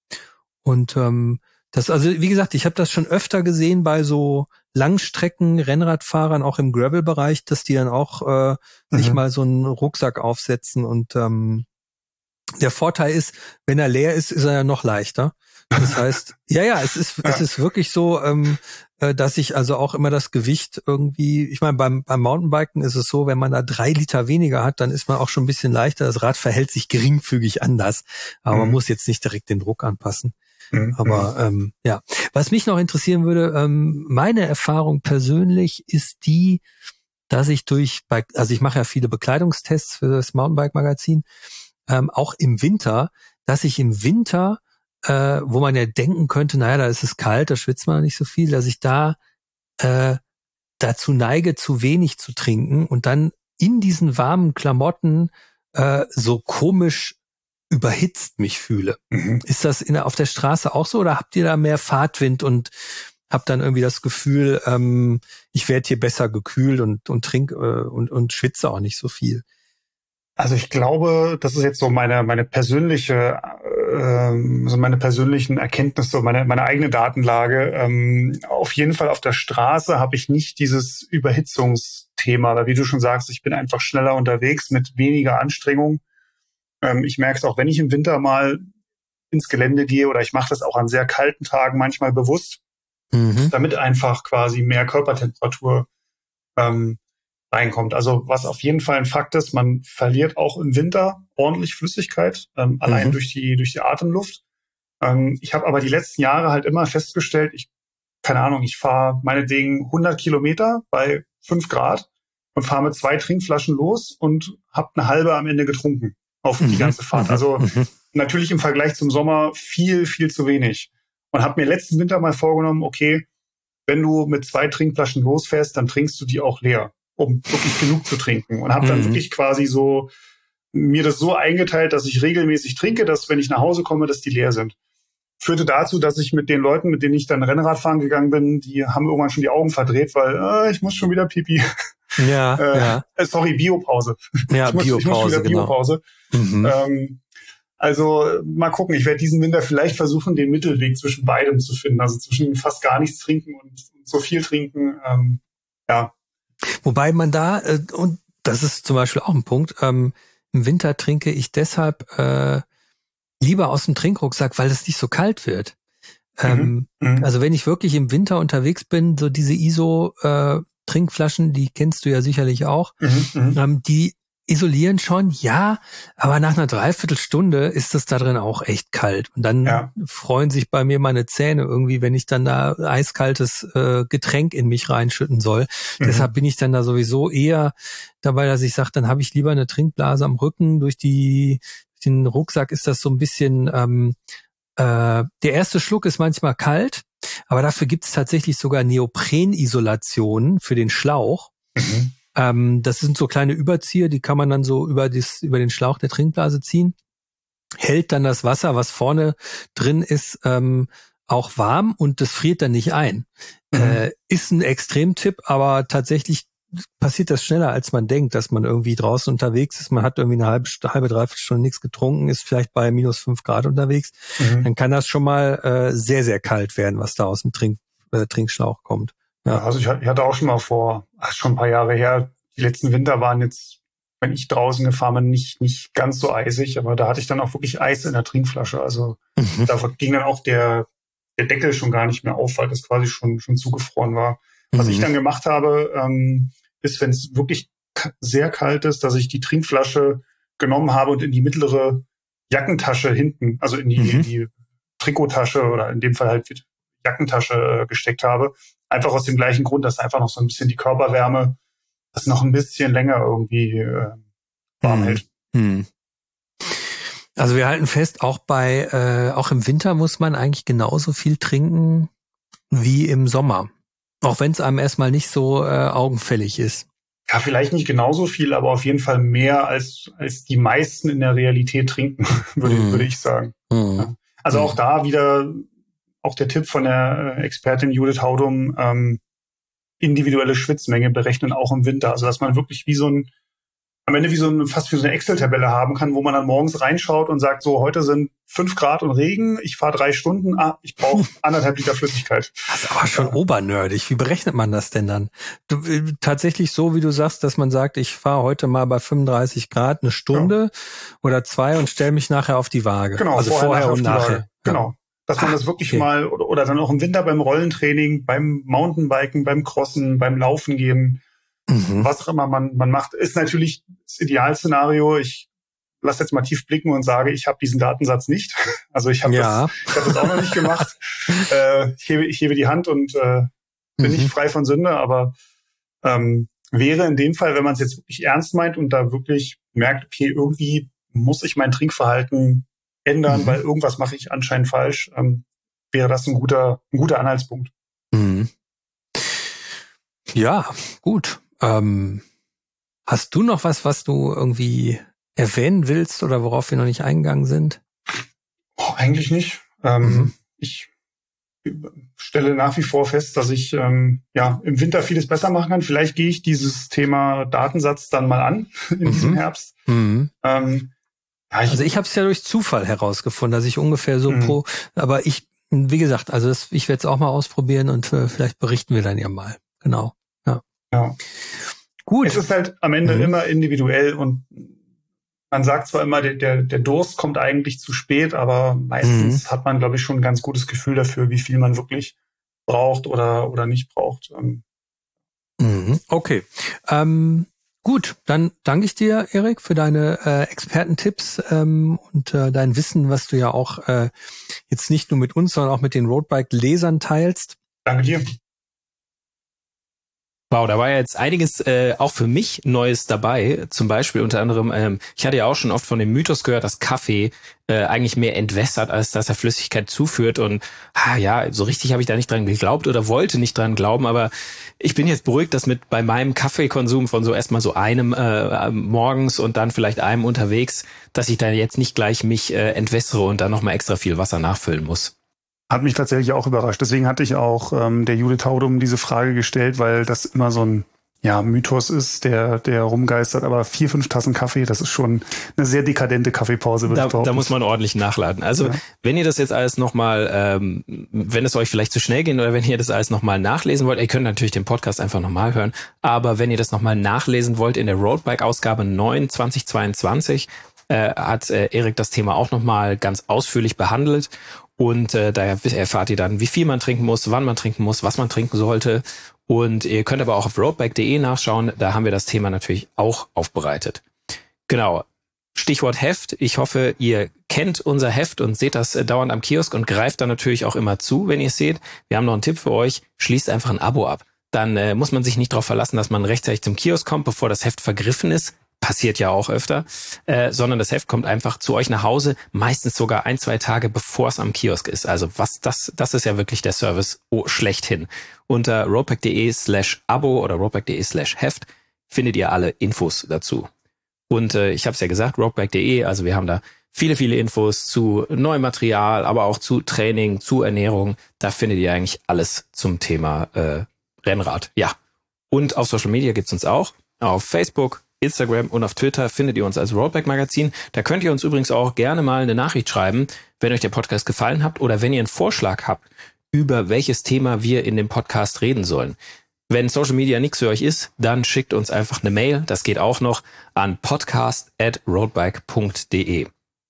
Und ähm, das, also wie gesagt, ich habe das schon öfter gesehen bei so Langstrecken Rennradfahrern, auch im Gravel-Bereich, dass die dann auch äh, mhm. sich mal so einen Rucksack aufsetzen. Und ähm, der Vorteil ist, wenn er leer ist, ist er ja noch leichter. Das heißt, ja, ja, es ist es ist wirklich so, ähm, äh, dass ich also auch immer das Gewicht irgendwie, ich meine, beim beim Mountainbiken ist es so, wenn man da drei Liter weniger hat, dann ist man auch schon ein bisschen leichter. Das Rad verhält sich geringfügig anders, aber mhm. man muss jetzt nicht direkt den Druck anpassen. Mhm. Aber ähm, ja, was mich noch interessieren würde, ähm, meine Erfahrung persönlich ist die, dass ich durch, also ich mache ja viele Bekleidungstests für das Mountainbike-Magazin, ähm, auch im Winter, dass ich im Winter, äh, wo man ja denken könnte, naja, da ist es kalt, da schwitzt man nicht so viel, dass ich da äh, dazu neige, zu wenig zu trinken und dann in diesen warmen Klamotten äh, so komisch überhitzt mich fühle. Mhm. Ist das in, auf der Straße auch so oder habt ihr da mehr Fahrtwind und habt dann irgendwie das Gefühl, ähm, ich werde hier besser gekühlt und und trink äh, und und schwitze auch nicht so viel? Also ich glaube, das ist jetzt so meine meine persönliche, ähm, so meine persönlichen Erkenntnisse, meine meine eigene Datenlage. Ähm, auf jeden Fall auf der Straße habe ich nicht dieses Überhitzungsthema, weil wie du schon sagst, ich bin einfach schneller unterwegs mit weniger Anstrengung. Ähm, ich merke es auch, wenn ich im Winter mal ins Gelände gehe oder ich mache das auch an sehr kalten Tagen manchmal bewusst, mhm. damit einfach quasi mehr Körpertemperatur ähm, reinkommt. Also was auf jeden Fall ein Fakt ist, man verliert auch im Winter ordentlich Flüssigkeit, ähm, allein mhm. durch die durch die Atemluft. Ähm, ich habe aber die letzten Jahre halt immer festgestellt, ich keine Ahnung, ich fahre meinetwegen hundert Kilometer bei fünf Grad und fahre mit zwei Trinkflaschen los und habe eine halbe am Ende getrunken auf mhm. die ganze Fahrt. Also mhm. natürlich im Vergleich zum Sommer viel, viel zu wenig. Und habe mir letzten Winter mal vorgenommen, okay, wenn du mit zwei Trinkflaschen losfährst, dann trinkst du die auch leer, um wirklich genug zu trinken. Und habe dann mhm. wirklich quasi so mir das so eingeteilt, dass ich regelmäßig trinke, dass wenn ich nach Hause komme, dass die leer sind. Führte dazu, dass ich mit den Leuten, mit denen ich dann Rennrad fahren gegangen bin, die haben irgendwann schon die Augen verdreht, weil äh, ich muss schon wieder Pipi. Ja, äh, ja. Äh, sorry, Biopause. Ja, ich muss, Biopause, ich muss schon wieder genau. Biopause. Mhm. Ähm, also mal gucken, ich werde diesen Winter vielleicht versuchen, den Mittelweg zwischen beidem zu finden. Also zwischen fast gar nichts trinken und, und so viel trinken. Ähm, ja. Wobei man da, äh, und das ist zum Beispiel auch ein Punkt, ähm, im Winter trinke ich deshalb äh, lieber aus dem Trinkrucksack, weil es nicht so kalt wird. Ähm, mhm. Also wenn ich wirklich im Winter unterwegs bin, so diese I S O-Trinkflaschen, äh, die kennst du ja sicherlich auch, mhm. ähm, die isolieren schon, ja, aber nach einer Dreiviertelstunde ist das da drin auch echt kalt. Und dann ja. freuen sich bei mir meine Zähne irgendwie, wenn ich dann da eiskaltes äh, Getränk in mich reinschütten soll. Mhm. Deshalb bin ich dann da sowieso eher dabei, dass ich sage, dann habe ich lieber eine Trinkblase am Rücken. Durch die den Rucksack ist das so ein bisschen, ähm, äh, der erste Schluck ist manchmal kalt, aber dafür gibt es tatsächlich sogar Neoprenisolationen für den Schlauch. Mhm. Ähm, das sind so kleine Überzieher, die kann man dann so über, das, über den Schlauch der Trinkblase ziehen. Hält dann das Wasser, was vorne drin ist, ähm, auch warm und das friert dann nicht ein. Mhm. Äh, ist ein Extremtipp, aber tatsächlich passiert das schneller, als man denkt, dass man irgendwie draußen unterwegs ist. Man hat irgendwie eine halbe, halbe dreiviertel Stunde nichts getrunken, ist vielleicht bei minus fünf Grad unterwegs. Mhm. Dann kann das schon mal äh, sehr, sehr kalt werden, was da aus dem Trink, äh, Trinkschlauch kommt. Ja. Also ich hatte auch schon mal vor, ach, schon ein paar Jahre her, die letzten Winter waren jetzt, wenn ich draußen gefahren bin, nicht nicht ganz so eisig, aber da hatte ich dann auch wirklich Eis in der Trinkflasche. Also mhm. da ging dann auch der der Deckel schon gar nicht mehr auf, weil das quasi schon schon zugefroren war. Was mhm. ich dann gemacht habe, ähm, ist, wenn es wirklich sehr kalt ist, dass ich die Trinkflasche genommen habe und in die mittlere Jackentasche hinten, also in die, mhm. in die Trikottasche oder in dem Fall halt die Jackentasche äh, gesteckt habe. Einfach aus dem gleichen Grund, dass einfach noch so ein bisschen die Körperwärme das noch ein bisschen länger irgendwie äh, warm hm. hält. Hm. Also wir halten fest, auch bei äh, auch im Winter muss man eigentlich genauso viel trinken wie im Sommer. Auch wenn es einem erstmal nicht so äh, augenfällig ist. Ja, vielleicht nicht genauso viel, aber auf jeden Fall mehr als als die meisten in der Realität trinken, würde, hm. würde ich sagen. Hm. Ja. Also hm. auch da wieder auch der Tipp von der Expertin Judith Haudum, ähm, individuelle Schwitzmenge berechnen, auch im Winter. Also dass man wirklich wie so ein, am Ende wie so ein, fast wie so eine Excel-Tabelle haben kann, wo man dann morgens reinschaut und sagt, so, heute sind fünf Grad und Regen, ich fahre drei Stunden, ah, ich brauche anderthalb Liter Flüssigkeit. Das ist aber schon ja. obernerdig. Wie berechnet man das denn dann? Du, tatsächlich so, wie du sagst, dass man sagt, ich fahre heute mal bei fünfunddreißig Grad eine Stunde ja. oder zwei und stelle mich nachher auf die Waage. Genau, also vorher, vorher nachher und nachher. Ja. Genau. Dass man das wirklich okay. mal, oder, oder dann auch im Winter beim Rollentraining, beim Mountainbiken, beim Crossen, beim Laufen gehen, mhm. was auch immer man, man macht, ist natürlich das Idealszenario. Ich lasse jetzt mal tief blicken und sage, ich habe diesen Datensatz nicht. Also ich habe ja. das, ich hab das auch noch nicht gemacht. äh, ich, hebe, ich hebe die Hand und äh, bin mhm. nicht frei von Sünde, aber ähm, wäre in dem Fall, wenn man es jetzt wirklich ernst meint und da wirklich merkt, okay, irgendwie muss ich mein Trinkverhalten ändern, mhm. weil irgendwas mache ich anscheinend falsch, ähm, wäre das ein guter, ein guter Anhaltspunkt. Mhm. Ja, gut. Ähm, hast du noch was, was du irgendwie erwähnen willst oder worauf wir noch nicht eingegangen sind? Oh, eigentlich nicht. Ähm, mhm. Ich stelle nach wie vor fest, dass ich ähm, ja im Winter vieles besser machen kann. Vielleicht gehe ich dieses Thema Datensatz dann mal an in mhm. diesem Herbst. Mhm. Ähm, ja, ich, also ich habe es ja durch Zufall herausgefunden, dass ich ungefähr so mhm. pro, aber ich, wie gesagt, also das, ich werde es auch mal ausprobieren und äh, vielleicht berichten wir dann ja mal. Genau. Ja. ja. Gut. Es ist halt am Ende mhm. immer individuell und man sagt zwar immer, der, der, der Durst kommt eigentlich zu spät, aber meistens mhm. hat man, glaube ich, schon ein ganz gutes Gefühl dafür, wie viel man wirklich braucht oder, oder nicht braucht. Mhm. Okay. Ähm, gut, dann danke ich dir, Erik, für deine äh, Expertentipps ähm, und äh, dein Wissen, was du ja auch äh, jetzt nicht nur mit uns, sondern auch mit den Roadbike-Lesern teilst. Danke dir. Wow, da war ja jetzt einiges äh, auch für mich Neues dabei. Zum Beispiel unter anderem, ähm, ich hatte ja auch schon oft von dem Mythos gehört, dass Kaffee äh, eigentlich mehr entwässert, als dass er Flüssigkeit zuführt. Und ah, ja, so richtig habe ich da nicht dran geglaubt oder wollte nicht dran glauben. Aber ich bin jetzt beruhigt, dass mit bei meinem Kaffeekonsum von so erstmal so einem äh, morgens und dann vielleicht einem unterwegs, dass ich da jetzt nicht gleich mich äh, entwässere und dann nochmal extra viel Wasser nachfüllen muss. Hat mich tatsächlich auch überrascht. Deswegen hatte ich auch ähm, der Judith Taudum diese Frage gestellt, weil das immer so ein ja, Mythos ist, der der rumgeistert. Aber vier, fünf Tassen Kaffee, das ist schon eine sehr dekadente Kaffeepause, würde da, ich behaupten. Da muss man ordentlich nachladen. Also ja. wenn ihr das jetzt alles nochmal, ähm, wenn es euch vielleicht zu schnell geht oder wenn ihr das alles nochmal nachlesen wollt, ihr könnt natürlich den Podcast einfach nochmal hören, aber wenn ihr das nochmal nachlesen wollt, in der Roadbike-Ausgabe neun zwanzig zweiundzwanzig äh, hat äh, Erik das Thema auch nochmal ganz ausführlich behandelt. Und äh, da erfahrt ihr dann, wie viel man trinken muss, wann man trinken muss, was man trinken sollte. Und ihr könnt aber auch auf roadbike punkt de nachschauen. Da haben wir das Thema natürlich auch aufbereitet. Genau. Stichwort Heft. Ich hoffe, ihr kennt unser Heft und seht das äh, dauernd am Kiosk und greift dann natürlich auch immer zu, wenn ihr es seht. Wir haben noch einen Tipp für euch. Schließt einfach ein Abo ab. Dann äh, muss man sich nicht darauf verlassen, dass man rechtzeitig zum Kiosk kommt, bevor das Heft vergriffen ist. Passiert ja auch öfter, äh, sondern das Heft kommt einfach zu euch nach Hause, meistens sogar ein, zwei Tage, bevor es am Kiosk ist. Also was das, das ist ja wirklich der Service oh, schlechthin. Unter roadbike punkt de slash abo oder roadbike punkt de slash Heft findet ihr alle Infos dazu. Und äh, ich habe es ja gesagt, roadbike punkt de, also wir haben da viele, viele Infos zu neuem Material, aber auch zu Training, zu Ernährung. Da findet ihr eigentlich alles zum Thema äh, Rennrad. Ja. Und auf Social Media gibt's uns auch. Auf Facebook, Instagram und auf Twitter findet ihr uns als Roadbike Magazin. Da könnt ihr uns übrigens auch gerne mal eine Nachricht schreiben, wenn euch der Podcast gefallen hat oder wenn ihr einen Vorschlag habt, über welches Thema wir in dem Podcast reden sollen. Wenn Social Media nichts für euch ist, dann schickt uns einfach eine Mail, das geht auch noch, an podcast at roadbike punkt de.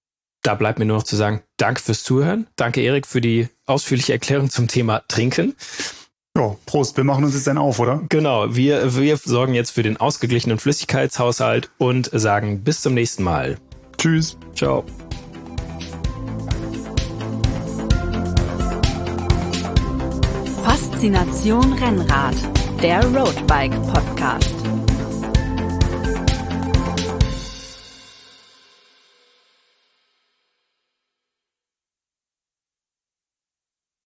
Da bleibt mir nur noch zu sagen, danke fürs Zuhören. Danke, Erik, für die ausführliche Erklärung zum Thema Trinken. Ja, Prost, wir machen uns jetzt dann auf, oder? Genau, wir, wir sorgen jetzt für den ausgeglichenen Flüssigkeitshaushalt und sagen bis zum nächsten Mal. Tschüss. Ciao. Faszination Rennrad, der Roadbike Podcast.